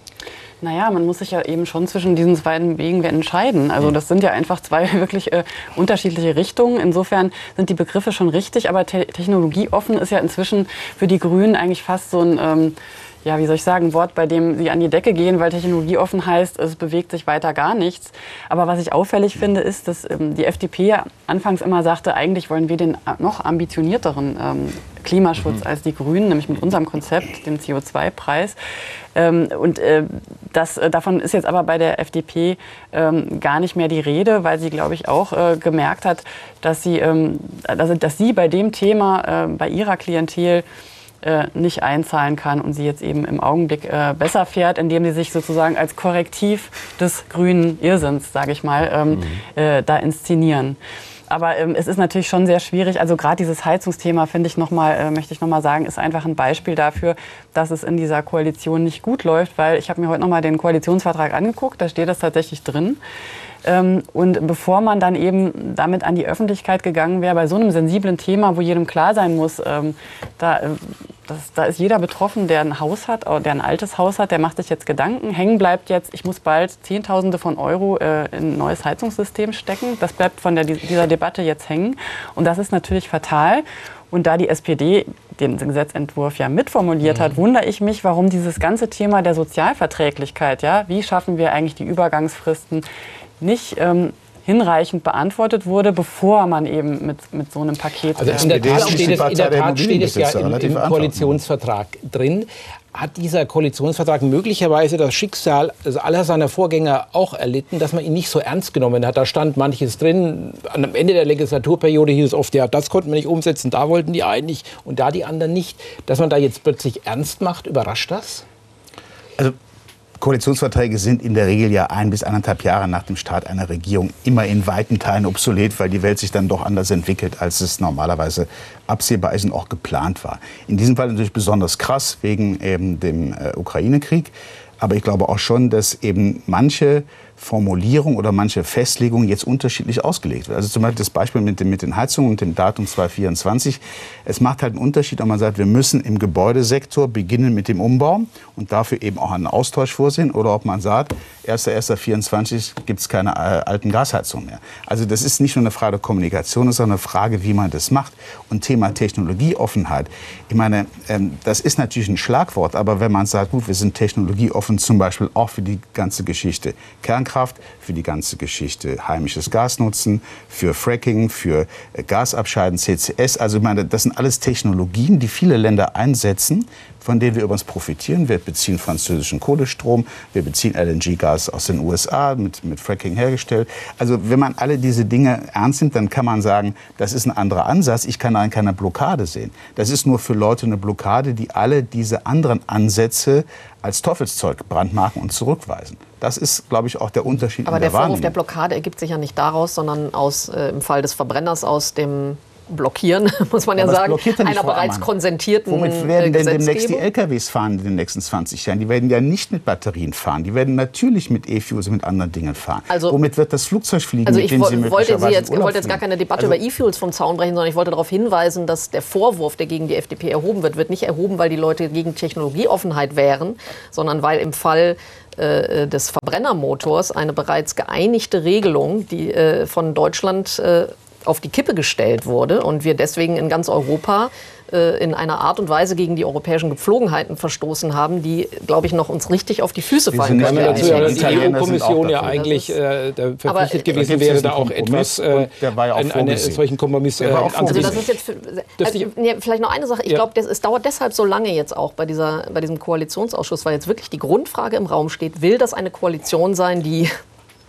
Naja, man muss sich ja eben schon zwischen diesen beiden Wegen entscheiden. Also das sind ja einfach zwei wirklich äh, unterschiedliche Richtungen. Insofern sind die Begriffe schon richtig, aber te- technologieoffen ist ja inzwischen für die Grünen eigentlich fast so ein, ähm, ja, wie soll ich sagen, Wort, bei dem sie an die Decke gehen, weil technologieoffen heißt, es bewegt sich weiter gar nichts. Aber was ich auffällig finde, ist, dass ähm, die F D P ja anfangs immer sagte, eigentlich wollen wir den noch ambitionierteren ähm, Klimaschutz als die Grünen, nämlich mit unserem Konzept, dem C O zwei Preis. Ähm, und äh, das, äh, davon ist jetzt aber bei der F D P ähm, gar nicht mehr die Rede, weil sie, glaube ich, auch äh, gemerkt hat, dass sie, ähm, also, dass sie bei dem Thema, äh, bei ihrer Klientel, äh, nicht einzahlen kann und sie jetzt eben im Augenblick äh, besser fährt, indem sie sich sozusagen als Korrektiv des grünen Irrsinns, sage ich mal, ähm, mhm. äh, da inszenieren. Aber ähm, es ist natürlich schon sehr schwierig. Also gerade dieses Heizungsthema, finde ich noch mal, äh, möchte ich noch mal sagen, ist einfach ein Beispiel dafür, dass es in dieser Koalition nicht gut läuft. Weil ich habe mir heute noch mal den Koalitionsvertrag angeguckt, da steht das tatsächlich drin. Ähm, und bevor man dann eben damit an die Öffentlichkeit gegangen wäre, bei so einem sensiblen Thema, wo jedem klar sein muss, ähm, da, äh, das, da ist jeder betroffen, der ein Haus hat, der ein altes Haus hat, der macht sich jetzt Gedanken. Hängen bleibt jetzt, ich muss bald Zehntausende von Euro äh, in ein neues Heizungssystem stecken. Das bleibt von der, dieser Debatte jetzt hängen. Und das ist natürlich fatal. Und da die S P D den Gesetzentwurf ja mitformuliert mhm. hat, wundere ich mich, warum dieses ganze Thema der Sozialverträglichkeit, ja, wie schaffen wir eigentlich die Übergangsfristen, nicht ähm, hinreichend beantwortet wurde, bevor man eben mit, mit so einem Paket... Also in der Tat steht es, in der Tat steht es ja im, im Koalitionsvertrag drin. Hat dieser Koalitionsvertrag möglicherweise das Schicksal aller seiner Vorgänger auch erlitten, dass man ihn nicht so ernst genommen hat? Da stand manches drin. Am Ende der Legislaturperiode hieß es oft, ja, das konnten wir nicht umsetzen, da wollten die einen nicht und da die anderen nicht. Dass man da jetzt plötzlich ernst macht, überrascht das? Also Koalitionsverträge sind in der Regel ja ein bis anderthalb Jahre nach dem Start einer Regierung immer in weiten Teilen obsolet, weil die Welt sich dann doch anders entwickelt, als es normalerweise absehbar ist und auch geplant war. In diesem Fall natürlich besonders krass wegen eben dem äh, Ukraine-Krieg. Aber ich glaube auch schon, dass eben manche Formulierung oder manche Festlegung jetzt unterschiedlich ausgelegt wird. Also zum Beispiel das Beispiel mit, dem, mit den Heizungen und dem Datum zweitausendvierundzwanzig. Es macht halt einen Unterschied, ob man sagt, wir müssen im Gebäudesektor beginnen mit dem Umbau und dafür eben auch einen Austausch vorsehen, oder ob man sagt, erster erster vierundzwanzig gibt es keine äh, alten Gasheizungen mehr. Also das ist nicht nur eine Frage der Kommunikation, es ist auch eine Frage, wie man das macht. Und Thema Technologieoffenheit, ich meine, ähm, das ist natürlich ein Schlagwort, aber wenn man sagt, gut, wir sind technologieoffen zum Beispiel auch für die ganze Geschichte Kernkraft, für die ganze Geschichte heimisches Gas nutzen, für Fracking, für Gasabscheiden, C C S. Also ich meine, das sind alles Technologien, die viele Länder einsetzen, von denen wir übrigens profitieren. Wir beziehen französischen Kohlestrom, wir beziehen L N G-Gas aus den U S A, mit, mit Fracking hergestellt. Also wenn man alle diese Dinge ernst nimmt, dann kann man sagen, das ist ein anderer Ansatz. Ich kann darin keine Blockade sehen. Das ist nur für Leute eine Blockade, die alle diese anderen Ansätze als Teufelszeug brandmarken und zurückweisen. Das ist, glaube ich, auch der Unterschied Aber in der der Vorwurf Wahrnehmung. der Blockade ergibt sich ja nicht daraus, sondern aus, äh, im Fall des Verbrenners aus dem Blockieren, muss man ja, ja sagen, ja einer bereits Ammann. konsentierten Womit werden denn demnächst die L K Ws fahren in den nächsten zwanzig Jahren? Die werden ja nicht mit Batterien fahren. Die werden natürlich mit E-Fuels und mit anderen Dingen fahren. Also, Womit wird das Flugzeug fliegen, also mit dem Sie wollte möglicherweise Sie jetzt, Urlaub wollte jetzt gar keine Debatte also, über E-Fuels vom Zaun brechen, sondern ich wollte darauf hinweisen, dass der Vorwurf, der gegen die F D P erhoben wird, wird nicht erhoben, weil die Leute gegen Technologieoffenheit wären, sondern weil im Fall äh, des Verbrennermotors eine bereits geeinigte Regelung, die äh, von Deutschland äh, auf die Kippe gestellt wurde und wir deswegen in ganz Europa äh, in einer Art und Weise gegen die europäischen Gepflogenheiten verstoßen haben, die, glaube ich, noch uns richtig auf die Füße fallen können. Ja, dazu, ja, dass die E U-Kommission ja eigentlich äh, verpflichtet gewesen wäre, da auch etwas, äh, der war ja auch einen, einen solchen Kompromiss äh, also das ist jetzt für, also, nee, vielleicht noch eine Sache. Ich ja. glaube, es dauert deshalb so lange jetzt auch bei, dieser, bei diesem Koalitionsausschuss, weil jetzt wirklich die Grundfrage im Raum steht, will das eine Koalition sein, die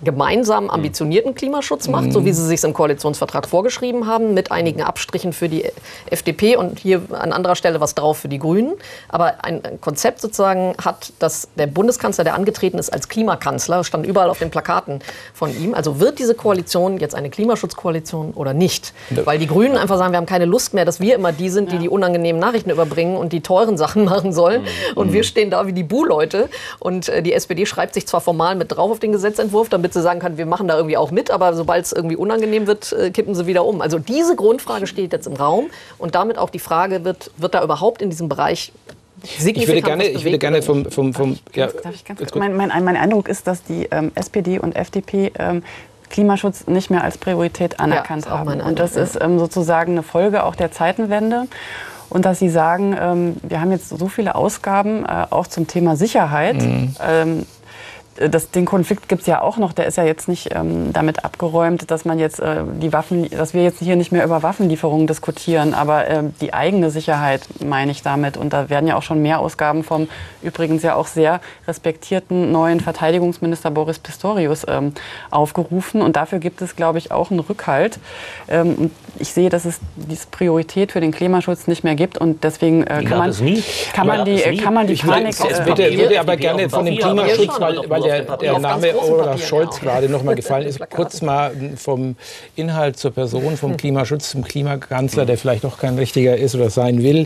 gemeinsam ambitionierten Klimaschutz macht, mhm. so wie sie sich im Koalitionsvertrag vorgeschrieben haben, mit einigen Abstrichen für die F D P und hier an anderer Stelle was drauf für die Grünen. Aber ein Konzept sozusagen hat, dass der Bundeskanzler, der angetreten ist als Klimakanzler, stand überall auf den Plakaten von ihm. Also wird diese Koalition jetzt eine Klimaschutzkoalition oder nicht? Ja. Weil die Grünen einfach sagen, wir haben keine Lust mehr, dass wir immer die sind, die ja. die unangenehmen Nachrichten überbringen und die teuren Sachen machen sollen. Mhm. Und wir stehen da wie die Buhleute. Und äh, die S P D schreibt sich zwar formal mit drauf auf den Gesetzentwurf, damit sie sagen kann, wir machen da irgendwie auch mit, aber sobald es irgendwie unangenehm wird, äh, kippen sie wieder um. Also diese Grundfrage steht jetzt im Raum und damit auch die Frage, wird, wird da überhaupt in diesem Bereich signifikant ich würde gerne, ich würde gerne vom... vom, vom ja, darf ich ganz kurz? Mein, mein, mein Eindruck ist, dass die ähm, S P D und F D P ähm, Klimaschutz nicht mehr als Priorität anerkannt ja, haben. Und das ist ähm, sozusagen eine Folge auch der Zeitenwende. Und dass Sie sagen, ähm, wir haben jetzt so viele Ausgaben, äh, auch zum Thema Sicherheit. Mhm. Ähm, Das, den Konflikt gibt es ja auch noch, der ist ja jetzt nicht ähm, damit abgeräumt, dass man jetzt äh, die Waffen, dass wir jetzt hier nicht mehr über Waffenlieferungen diskutieren, aber äh, die eigene Sicherheit meine ich damit. Und da werden ja auch schon mehr Ausgaben vom übrigens ja auch sehr respektierten neuen Verteidigungsminister Boris Pistorius ähm, aufgerufen. Und dafür gibt es, glaube ich, auch einen Rückhalt. Ähm, und ich sehe, dass es diese Priorität für den Klimaschutz nicht mehr gibt und deswegen äh, kann, man, kann, man die, kann man die Panik... Ich würde, würde aber gerne von dem Klimaschutz, weil, weil der, der Name Olaf Scholz gerade noch mal gefallen ist, kurz mal vom Inhalt zur Person, vom Klimaschutz zum Klimakanzler, der vielleicht doch kein richtiger ist oder sein will.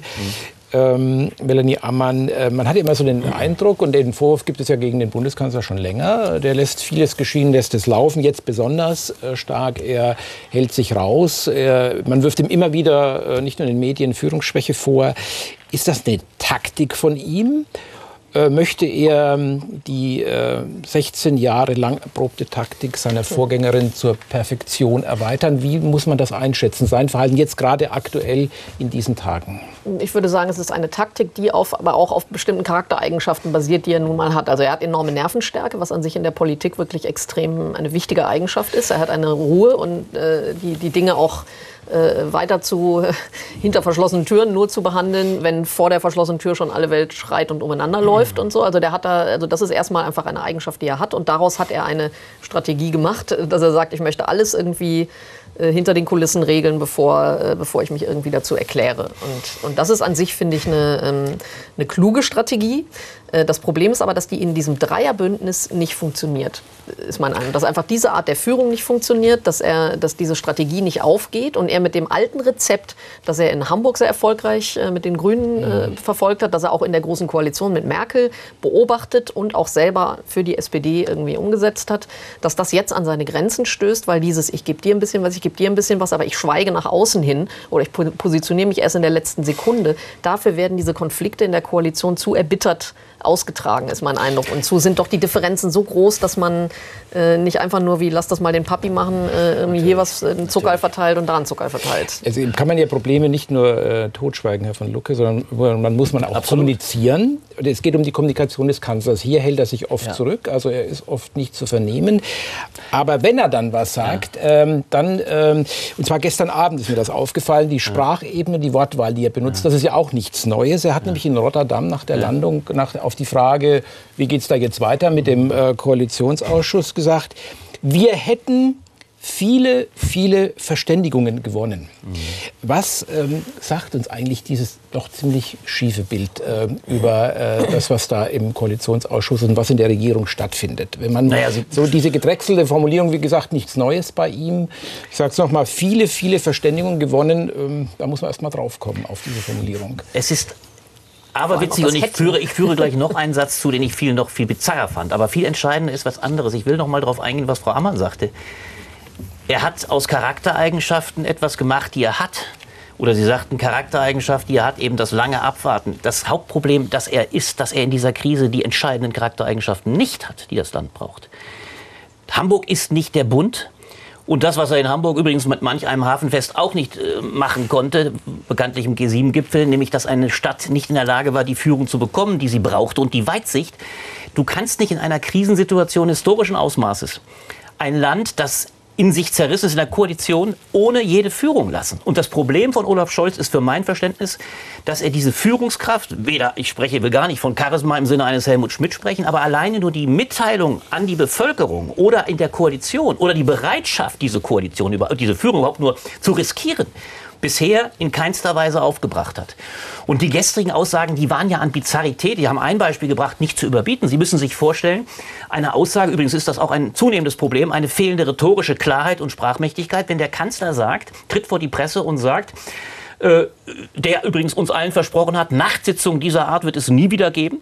Ähm, Melanie Ammann, äh, man hat immer so den Eindruck, und den Vorwurf gibt es ja gegen den Bundeskanzler schon länger, der lässt vieles geschehen, lässt es laufen, jetzt besonders äh, stark, er hält sich raus, er, man wirft ihm immer wieder, äh, nicht nur in den Medien, Führungsschwäche vor. Ist das eine Taktik von ihm? Möchte er die äh, sechzehn Jahre lang erprobte Taktik seiner Vorgängerin zur Perfektion erweitern? Wie muss man das einschätzen, sein Verhalten jetzt gerade aktuell in diesen Tagen? Ich würde sagen, es ist eine Taktik, die auf, aber auch auf bestimmten Charaktereigenschaften basiert, die er nun mal hat. Also er hat enorme Nervenstärke, was an sich in der Politik wirklich extrem eine wichtige Eigenschaft ist. Er hat eine Ruhe und äh, die, die Dinge auch Äh, weiter zu äh, hinter verschlossenen Türen nur zu behandeln, wenn vor der verschlossenen Tür schon alle Welt schreit und umeinander mhm. läuft und so. Also der hat da, also das ist erstmal einfach eine Eigenschaft, die er hat, und daraus hat er eine Strategie gemacht, dass er sagt, ich möchte alles irgendwie äh, hinter den Kulissen regeln, bevor, äh, bevor ich mich irgendwie dazu erkläre. Und, und das ist an sich, finde ich, eine, ähm, eine kluge Strategie. Äh, das Problem ist aber, dass die in diesem Dreierbündnis nicht funktioniert, ist mein Eindruck. Dass einfach diese Art der Führung nicht funktioniert, dass, er, dass diese Strategie nicht aufgeht und er mit dem alten Rezept, das er in Hamburg sehr erfolgreich äh, mit den Grünen äh, verfolgt hat, das er auch in der Großen Koalition mit Merkel beobachtet und auch selber für die S P D irgendwie umgesetzt hat, dass das jetzt an seine Grenzen stößt, weil dieses, ich gebe dir ein bisschen was, ich gebe dir ein bisschen was, aber ich schweige nach außen hin oder ich positioniere mich erst in der letzten Sekunde. Dafür werden diese Konflikte in der Koalition zu erbittert ausgetragen, ist mein Eindruck. Und so sind doch die Differenzen so groß, dass man äh, nicht einfach nur wie, lass das mal den Papi machen, äh, irgendwie hier was, äh, Zuckerl verteilt und da ein Zuckerl verteilt. Also kann man ja Probleme nicht nur äh, totschweigen, Herr von Lucke, sondern man muss man auch Absolut. kommunizieren. Es geht um die Kommunikation des Kanzlers. Hier hält er sich oft ja. zurück, also er ist oft nicht zu vernehmen. Aber wenn er dann was sagt, ja. ähm, dann, ähm, und zwar gestern Abend ist mir das aufgefallen, die Sprachebene, die Wortwahl, die er benutzt, ja. das ist ja auch nichts Neues. Er hat ja. nämlich in Rotterdam nach der ja. Landung, nach, auf die Frage, wie geht es da jetzt weiter mit dem äh, Koalitionsausschuss gesagt, wir hätten viele, viele Verständigungen gewonnen. Mhm. Was ähm, sagt uns eigentlich dieses doch ziemlich schiefe Bild äh, über äh, das, was da im Koalitionsausschuss und was in der Regierung stattfindet? Wenn man naja, so diese gedrechselte Formulierung, wie gesagt, nichts Neues bei ihm, ich sage es nochmal, viele, viele Verständigungen gewonnen, ähm, da muss man erst mal drauf kommen auf diese Formulierung. Es ist aber witzig, und ich führe, ich führe gleich noch einen Satz zu, den ich viel noch viel bizarrer fand. Aber viel entscheidender ist was anderes. Ich will noch mal darauf eingehen, was Frau Ammann sagte. Er hat aus Charaktereigenschaften etwas gemacht, die er hat. Oder Sie sagten Charaktereigenschaft, die er hat, eben das lange Abwarten. Das Hauptproblem, das er ist, dass er in dieser Krise die entscheidenden Charaktereigenschaften nicht hat, die das Land braucht. Hamburg ist nicht der Bund. Und das, was er in Hamburg übrigens mit manch einem Hafenfest auch nicht äh, machen konnte, bekanntlich im G sieben Gipfel, nämlich, dass eine Stadt nicht in der Lage war, die Führung zu bekommen, die sie brauchte, und die Weitsicht. Du kannst nicht in einer Krisensituation historischen Ausmaßes ein Land, das in sich zerrissen ist in der Koalition, ohne jede Führung lassen. Und das Problem von Olaf Scholz ist für mein Verständnis, dass er diese Führungskraft, weder, ich spreche, will gar nicht von Charisma im Sinne eines Helmut Schmidt sprechen, aber alleine nur die Mitteilung an die Bevölkerung oder in der Koalition oder die Bereitschaft, diese Koalition, diese Führung überhaupt nur zu riskieren, bisher in keinster Weise aufgebracht hat. Und die gestrigen Aussagen, die waren ja an Bizarrität. Die haben ein Beispiel gebracht, nicht zu überbieten. Sie müssen sich vorstellen, eine Aussage, übrigens ist das auch ein zunehmendes Problem, eine fehlende rhetorische Klarheit und Sprachmächtigkeit, wenn der Kanzler sagt, tritt vor die Presse und sagt, äh, der übrigens uns allen versprochen hat, Nachtsitzungen dieser Art wird es nie wieder geben.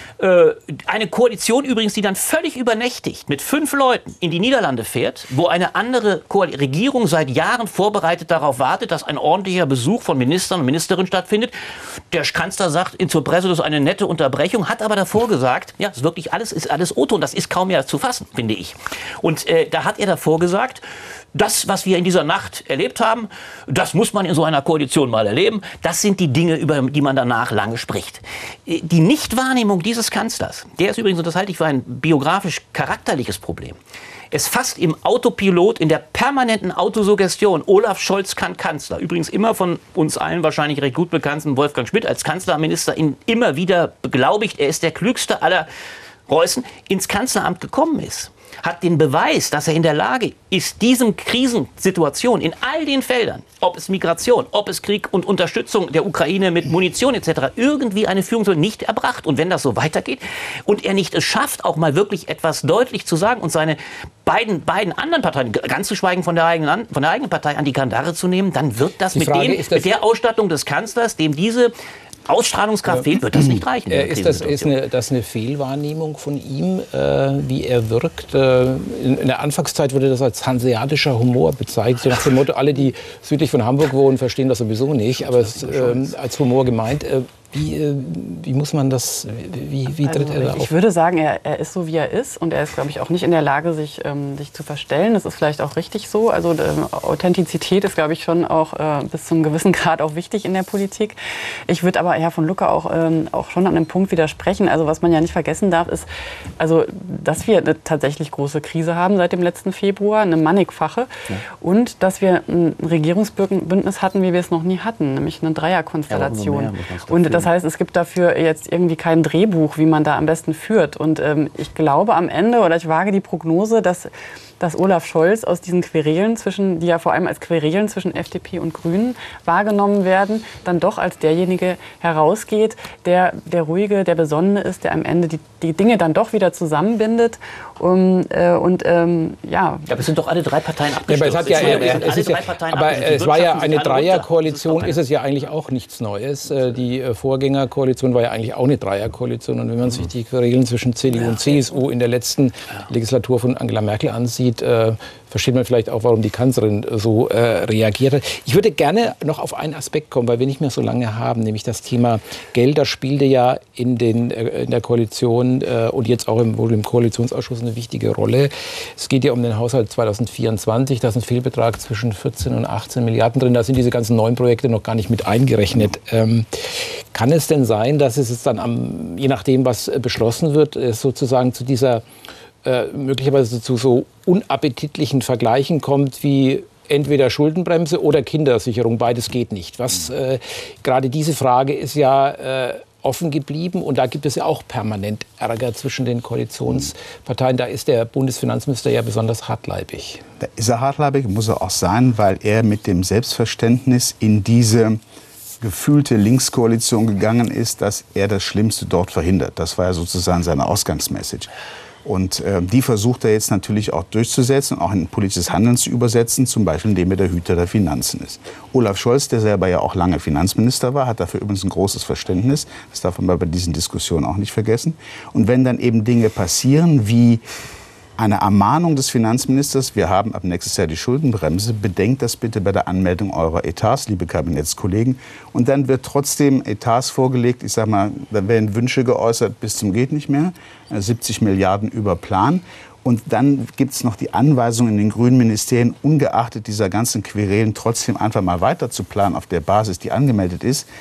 Eine Koalition übrigens, die dann völlig übernächtigt mit fünf Leuten in die Niederlande fährt, wo eine andere Regierung seit Jahren vorbereitet darauf wartet, dass ein ordentlicher Besuch von Ministern und Ministerinnen stattfindet. Der Kanzler sagt in zur Presse, das ist eine nette Unterbrechung, hat aber davor gesagt, ja, ist wirklich alles, ist alles O-Ton, das ist kaum mehr zu fassen, finde ich. Und äh, da hat er davor gesagt, das, was wir in dieser Nacht erlebt haben, das muss man in so einer Koalition mal erleben. Das sind die Dinge, über die man danach lange spricht. Die Nichtwahrnehmung dieses Kanzlers, der ist übrigens, und das halte ich für ein biografisch-charakterliches Problem, es fasst im Autopilot, in der permanenten Autosuggestion, Olaf Scholz kann Kanzler, übrigens immer von uns allen wahrscheinlich recht gut bekannten Wolfgang Schmidt als Kanzlerminister ihn immer wieder beglaubigt, er ist der klügste aller Preußen, ins Kanzleramt gekommen ist, hat den Beweis, dass er in der Lage ist, diesem Krisensituation in all den Feldern, ob es Migration, ob es Krieg und Unterstützung der Ukraine mit Munition et cetera, irgendwie eine Führung nicht erbracht. Und wenn das so weitergeht und er nicht es schafft, auch mal wirklich etwas deutlich zu sagen und seine beiden, beiden anderen Parteien, ganz zu schweigen von der eigenen, von der eigenen Partei, an die Kandare zu nehmen, dann wird das, mit, den, das mit der Ausstattung des Kanzlers, dem diese Ausstrahlungskraft fehlt, wird das nicht reichen. Äh, ist das, ist eine, das eine Fehlwahrnehmung von ihm, äh, wie er wirkt? Äh, in, in der Anfangszeit wurde das als hanseatischer Humor bezeichnet. Nach dem Motto, alle, die südlich von Hamburg wohnen, verstehen das sowieso nicht. Aber es äh, als Humor gemeint. Äh, Wie, äh, wie muss man das, wie, wie tritt also, er da auf? Ich würde sagen, er, er ist so, wie er ist. Und er ist, glaube ich, auch nicht in der Lage, sich, ähm, sich zu verstellen. Das ist vielleicht auch richtig so. Also ähm, Authentizität ist, glaube ich, schon auch äh, bis zum gewissen Grad auch wichtig in der Politik. Ich würde aber Herr von Lucke auch, ähm, auch schon an einem Punkt widersprechen. Also was man ja nicht vergessen darf, ist, also, dass wir eine tatsächlich große Krise haben seit dem letzten Februar, eine mannigfache. Ja. Und dass wir ein Regierungsbündnis hatten, wie wir es noch nie hatten, nämlich eine Dreierkonstellation. Ja, und das Das heißt, es gibt dafür jetzt irgendwie kein Drehbuch, wie man da am besten führt. Und ähm, ich glaube am Ende, oder ich wage die Prognose, dass, dass Olaf Scholz aus diesen Querelen, zwischen, die ja vor allem als Querelen zwischen F D P und Grünen wahrgenommen werden, dann doch als derjenige herausgeht, der, der ruhige, der besonnene ist, der am Ende die, die Dinge dann doch wieder zusammenbindet. Um, äh, und ähm, ja. Aber es sind doch alle drei Parteien abgestürzt. Ja, aber es, hat ja, es, es, ist ja, aber es war ja eine Dreierkoalition, ist es ja eigentlich auch nichts Neues. Die Vorgängerkoalition war ja eigentlich auch eine Dreierkoalition. Und wenn man sich die Regeln zwischen C D U und C S U in der letzten Legislatur von Angela Merkel ansieht, äh, versteht man vielleicht auch, warum die Kanzlerin so äh, reagiert hat. Ich würde gerne noch auf einen Aspekt kommen, weil wir nicht mehr so lange haben, nämlich das Thema Geld. Das spielte ja in, den, äh, in der Koalition äh, und jetzt auch im, wohl im Koalitionsausschuss eine wichtige Rolle. Es geht ja um den Haushalt zwanzig vierundzwanzig. Da ist ein Fehlbetrag zwischen vierzehn und achtzehn Milliarden drin. Da sind diese ganzen neuen Projekte noch gar nicht mit eingerechnet. Ähm, kann es denn sein, dass es jetzt dann, am, je nachdem, was beschlossen wird, sozusagen zu dieser äh, möglicherweise zu so unappetitlichen Vergleichen kommt wie entweder Schuldenbremse oder Kindersicherung? Beides geht nicht. Was, äh, gerade diese Frage ist ja äh, offen geblieben. Und da gibt es ja auch permanent Ärger zwischen den Koalitionsparteien. Da ist der Bundesfinanzminister ja besonders hartleibig. Da ist er hartleibig, muss er auch sein, weil er mit dem Selbstverständnis in diese gefühlte Linkskoalition gegangen ist, dass er das Schlimmste dort verhindert. Das war ja sozusagen seine Ausgangsmessage. Und äh, die versucht er jetzt natürlich auch durchzusetzen und auch in politisches Handeln zu übersetzen, zum Beispiel indem er der Hüter der Finanzen ist. Olaf Scholz, der selber ja auch lange Finanzminister war, hat dafür übrigens ein großes Verständnis. Das darf man bei diesen Diskussionen auch nicht vergessen. Und wenn dann eben Dinge passieren wie eine Ermahnung des Finanzministers, wir haben ab nächstes Jahr die Schuldenbremse, bedenkt das bitte bei der Anmeldung eurer Etats, liebe Kabinettskollegen. Und dann wird trotzdem Etats vorgelegt, ich sag mal, da werden Wünsche geäußert bis zum geht nicht mehr, siebzig Milliarden über Plan. Und dann gibt es noch die Anweisung in den grünen Ministerien, ungeachtet dieser ganzen Querelen, trotzdem einfach mal weiter zu planen auf der Basis, die angemeldet ist.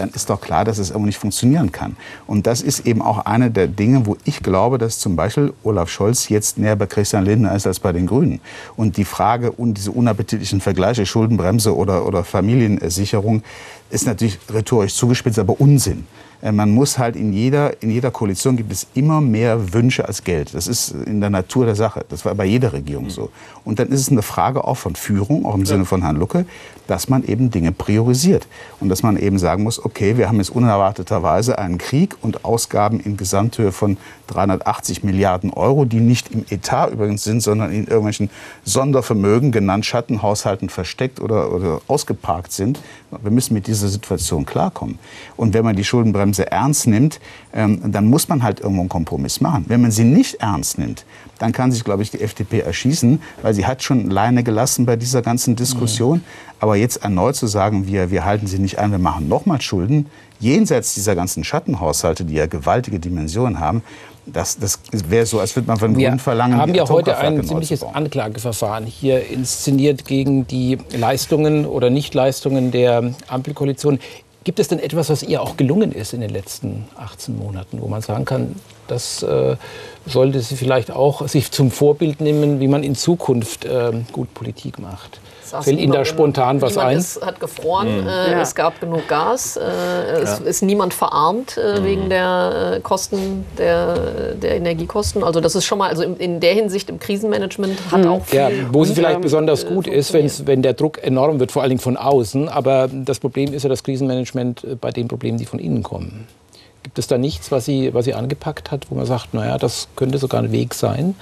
dann ist doch klar, dass es irgendwo nicht funktionieren kann. Und das ist eben auch eine der Dinge, wo ich glaube, dass zum Beispiel Olaf Scholz jetzt näher bei Christian Lindner ist als bei den Grünen. Und die Frage und diese unappetitlichen Vergleiche, Schuldenbremse oder, oder Familiensicherung, ist natürlich rhetorisch zugespitzt, aber Unsinn. Man muss halt in jeder, in jeder Koalition gibt es immer mehr Wünsche als Geld. Das ist in der Natur der Sache. Das war bei jeder Regierung so. Und dann ist es eine Frage auch von Führung, auch im Sinne von Herrn Lucke, dass man eben Dinge priorisiert. Und dass man eben sagen muss, okay, wir haben jetzt unerwarteterweise einen Krieg und Ausgaben in Gesamthöhe von dreihundertachtzig Milliarden Euro, die nicht im Etat übrigens sind, sondern in irgendwelchen Sondervermögen, genannt Schattenhaushalten, versteckt oder, oder ausgeparkt sind. Wir müssen mit dieser Situation klarkommen. Und wenn man die Schuldenbremse ernst nimmt, ähm, dann muss man halt irgendwo einen Kompromiss machen. Wenn man sie nicht ernst nimmt, dann kann sich, glaube ich, die F D P erschießen, weil sie hat schon Leine gelassen bei dieser ganzen Diskussion. Mhm. Aber jetzt erneut zu sagen, wir, wir halten sie nicht ein, wir machen nochmal Schulden, jenseits dieser ganzen Schattenhaushalte, die ja gewaltige Dimensionen haben, das, das wäre so, als würde man von Grünen verlangen, wir haben ja heute ein ziemliches Anklageverfahren hier inszeniert gegen die Leistungen oder Nichtleistungen der Ampelkoalition. Gibt es denn etwas, was ihr auch gelungen ist in den letzten achtzehn Monaten, wo man sagen kann, das äh, sollte sie vielleicht auch sich zum Vorbild nehmen, wie man in Zukunft äh, gut Politik macht? Fällt Ihnen da spontan was ein? Es hat gefroren, Mhm. äh, Ja. es gab genug Gas, äh, es Ja. ist niemand verarmt äh, Mhm. wegen der äh, Kosten, der, der Energiekosten. Also das ist schon mal, also in, in der Hinsicht im Krisenmanagement hat auch viel. Ja, wo sie und, vielleicht ähm, besonders gut ist, wenn's, funktioniert. wenn der Druck enorm wird, vor allen Dingen von außen. Aber das Problem ist ja das Krisenmanagement äh, bei den Problemen, die von innen kommen. Gibt es da nichts, was sie, was sie angepackt hat, wo man sagt, naja, das könnte sogar ein Weg sein?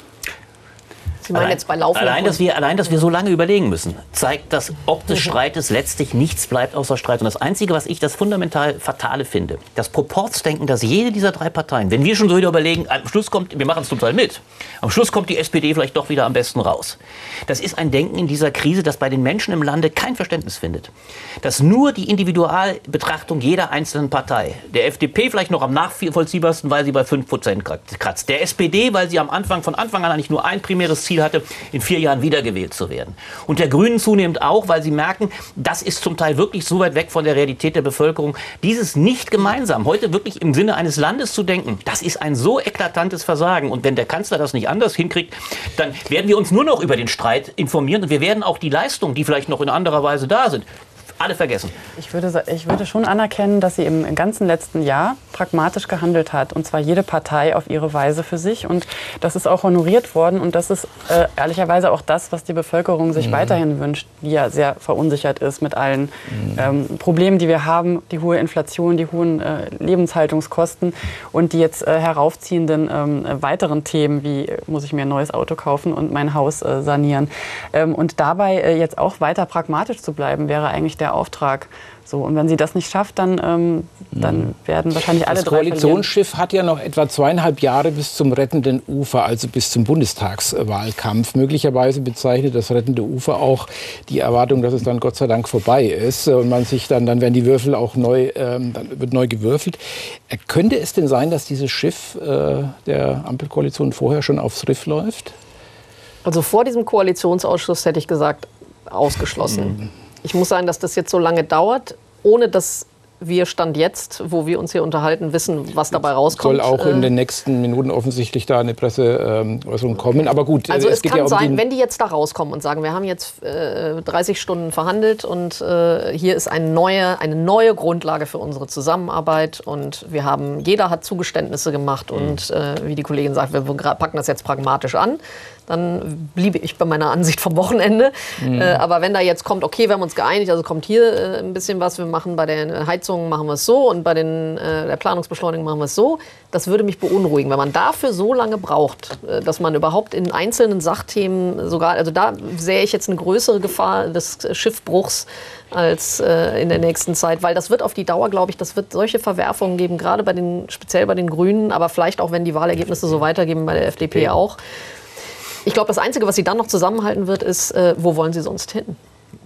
Sie meinen jetzt bei laufenden allein, dass wir, allein, dass wir so lange überlegen müssen, zeigt, dass ob des Streites letztlich nichts bleibt außer Streit. Und das Einzige, was ich das fundamental Fatale finde, das Proportsdenken, dass jede dieser drei Parteien, wenn wir schon so wieder überlegen, am Schluss kommt, wir machen es zum Teil mit, am Schluss kommt die S P D vielleicht doch wieder am besten raus. Das ist ein Denken in dieser Krise, das bei den Menschen im Lande kein Verständnis findet. Dass nur die Individualbetrachtung jeder einzelnen Partei, der F D P vielleicht noch am nachvollziehbarsten, weil sie bei fünf Prozent kratzt, der S P D, weil sie am Anfang von Anfang an eigentlich nur ein primäres Ziel hatte, in vier Jahren wiedergewählt zu werden. Und der Grünen zunehmend auch, weil sie merken, das ist zum Teil wirklich so weit weg von der Realität der Bevölkerung. Dieses nicht gemeinsam, heute wirklich im Sinne eines Landes zu denken, das ist ein so eklatantes Versagen. Und wenn der Kanzler das nicht anders hinkriegt, dann werden wir uns nur noch über den Streit informieren. Und wir werden auch die Leistungen, die vielleicht noch in anderer Weise da sind, alle vergessen. Ich würde, sa- ich würde schon anerkennen, dass sie im, im ganzen letzten Jahr pragmatisch gehandelt hat. Und zwar jede Partei auf ihre Weise für sich. Und das ist auch honoriert worden. Und das ist äh, ehrlicherweise auch das, was die Bevölkerung sich Mhm. weiterhin wünscht, die ja sehr verunsichert ist mit allen ähm, Problemen, die wir haben. Die hohe Inflation, die hohen äh, Lebenshaltungskosten und die jetzt äh, heraufziehenden ähm, äh, weiteren Themen, wie äh, muss ich mir ein neues Auto kaufen und mein Haus äh, sanieren. Ähm, und dabei äh, jetzt auch weiter pragmatisch zu bleiben, wäre eigentlich der Auftrag. So, und wenn sie das nicht schafft, dann, ähm, dann werden wahrscheinlich alle Das drei verlieren. Koalitionsschiff hat ja noch etwa zweieinhalb Jahre bis zum rettenden Ufer, also bis zum Bundestagswahlkampf. Möglicherweise bezeichnet das rettende Ufer auch die Erwartung, dass es dann Gott sei Dank vorbei ist und man sich dann, dann werden die Würfel auch neu, ähm, dann wird neu gewürfelt. Äh, Könnte es denn sein, dass dieses Schiff äh, der Ampelkoalition vorher schon aufs Riff läuft? Also vor diesem Koalitionsausschuss hätte ich gesagt, ausgeschlossen. Ich muss sagen, dass das jetzt so lange dauert, ohne dass wir Stand jetzt, wo wir uns hier unterhalten, wissen, was dabei rauskommt. Soll auch in Äh, den nächsten Minuten offensichtlich da eine Presseäußerung kommen. Aber gut, Also äh, es geht kann ja um sein, die wenn die jetzt da rauskommen und sagen, wir haben jetzt äh, dreißig Stunden verhandelt und äh, hier ist eine neue, eine neue Grundlage für unsere Zusammenarbeit und wir haben, jeder hat Zugeständnisse gemacht und äh, wie die Kollegin sagt, wir packen das jetzt pragmatisch an. Dann bliebe ich bei meiner Ansicht vom Wochenende. Mhm. Äh, aber wenn da jetzt kommt, okay, wir haben uns geeinigt, also kommt hier äh, ein bisschen was, wir machen bei den Heizungen machen wir es so und bei den, äh, der Planungsbeschleunigung machen wir es so, das würde mich beunruhigen. Wenn man dafür so lange braucht, äh, dass man überhaupt in einzelnen Sachthemen sogar, also da sehe ich jetzt eine größere Gefahr des Schiffbruchs als äh, in der nächsten Zeit, weil das wird auf die Dauer, glaube ich, das wird solche Verwerfungen geben, gerade bei den, speziell bei den Grünen, aber vielleicht auch, wenn die Wahlergebnisse so weitergeben, bei der F D P okay. auch. Ich glaube, das Einzige, was sie dann noch zusammenhalten wird, ist, äh, wo wollen sie sonst hin?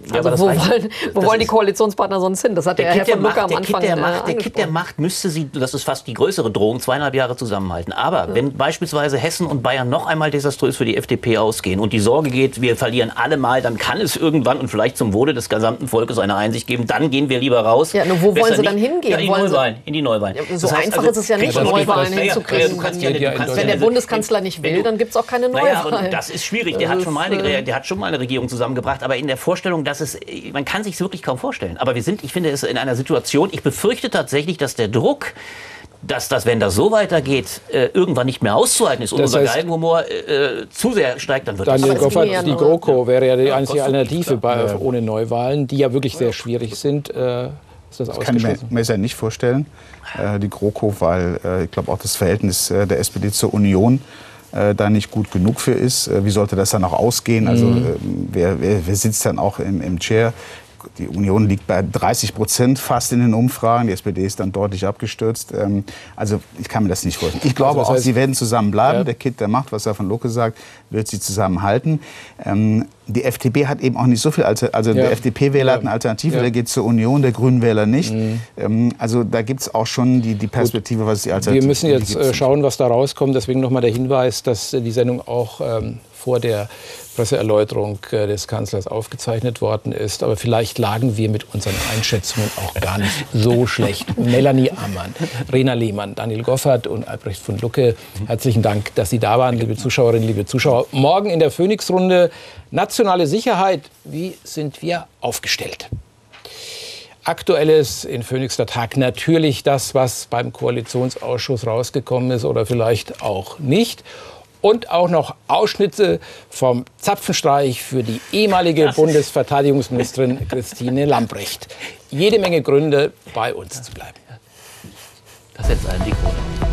Ja, also aber wo, reicht, wollen, wo wollen die Koalitionspartner sonst hin? Das hat der, der Herr von Lucke am Anfang der, Macht, äh, der Kitt der Macht müsste sie, das ist fast die größere Drohung, zweieinhalb Jahre zusammenhalten. Aber ja. wenn beispielsweise Hessen und Bayern noch einmal desaströs für die F D P ausgehen und die Sorge geht, wir verlieren alle mal, dann kann es irgendwann und vielleicht zum Wohle des gesamten Volkes eine Einsicht geben, dann gehen wir lieber raus. Ja, nur wo Besser wollen Sie nicht, dann hingehen? Ja, in, die wollen Neuwahlen, in die Neuwahlen. Ja, so das heißt, einfach also, ist es ja nicht, Neuwahlen hinzukriegen. Wenn der Bundeskanzler nicht will, dann gibt es auch keine Neuwahlen. Naja, das ist schwierig. Der hat, schon mal eine, der hat schon mal eine Regierung zusammengebracht. Aber in der Vorstellung, dass es, man kann sich es wirklich kaum vorstellen. Aber wir sind, ich finde, es in einer Situation, ich befürchte tatsächlich, dass der Druck, dass das, wenn das so weitergeht, äh, irgendwann nicht mehr auszuhalten ist und das unser heißt, Galgenhumor äh, zu sehr steigt, dann wird das... Daniel Goffert, ja die GroKo wäre ja die ja, einzige Alternative bei, ja. ohne Neuwahlen, die ja wirklich sehr schwierig sind. Äh, ist das, das kann ich mir, mir ja nicht vorstellen, äh, die GroKo, weil äh, ich glaube auch das Verhältnis äh, der S P D zur Union äh, da nicht gut genug für ist. Äh, wie sollte das dann auch ausgehen? Also äh, wer, wer, wer sitzt dann auch im, im Chair? Die Union liegt bei dreißig Prozent fast in den Umfragen. Die S P D ist dann deutlich abgestürzt. Also ich kann mir das nicht vorstellen. Ich glaube also das heißt, auch, sie werden zusammenbleiben. Ja. Der Kitt, der macht, was er von Lucke sagt, wird sie zusammenhalten. Die F D P hat eben auch nicht so viel, also ja. der F D P-Wähler ja. hat eine Alternative, ja. der geht zur Union, der Grünen-Wähler nicht. Mhm. Also da gibt es auch schon die, die Perspektive, Gut. was ist die Alternative. Wir müssen jetzt schauen, was da rauskommt. Deswegen nochmal der Hinweis, dass die Sendung auch ähm, vor der Presseerläuterung des Kanzlers aufgezeichnet worden ist. Aber vielleicht lagen wir mit unseren Einschätzungen auch gar nicht so schlecht. Melanie Ammann, Rena Lehmann, Daniel Goffert und Albrecht von Lucke, herzlichen Dank, dass Sie da waren, liebe Zuschauerinnen, liebe Zuschauer. Morgen in der Phoenix-Runde nationale Sicherheit. Wie sind wir aufgestellt? Aktuelles in Phoenix der Tag natürlich das, was beim Koalitionsausschuss rausgekommen ist oder vielleicht auch nicht. Und auch noch Ausschnitte vom Zapfenstreich für die ehemalige Bundesverteidigungsministerin Christine Lambrecht. Jede Menge Gründe, bei uns zu bleiben. Das setzt einen dick runter.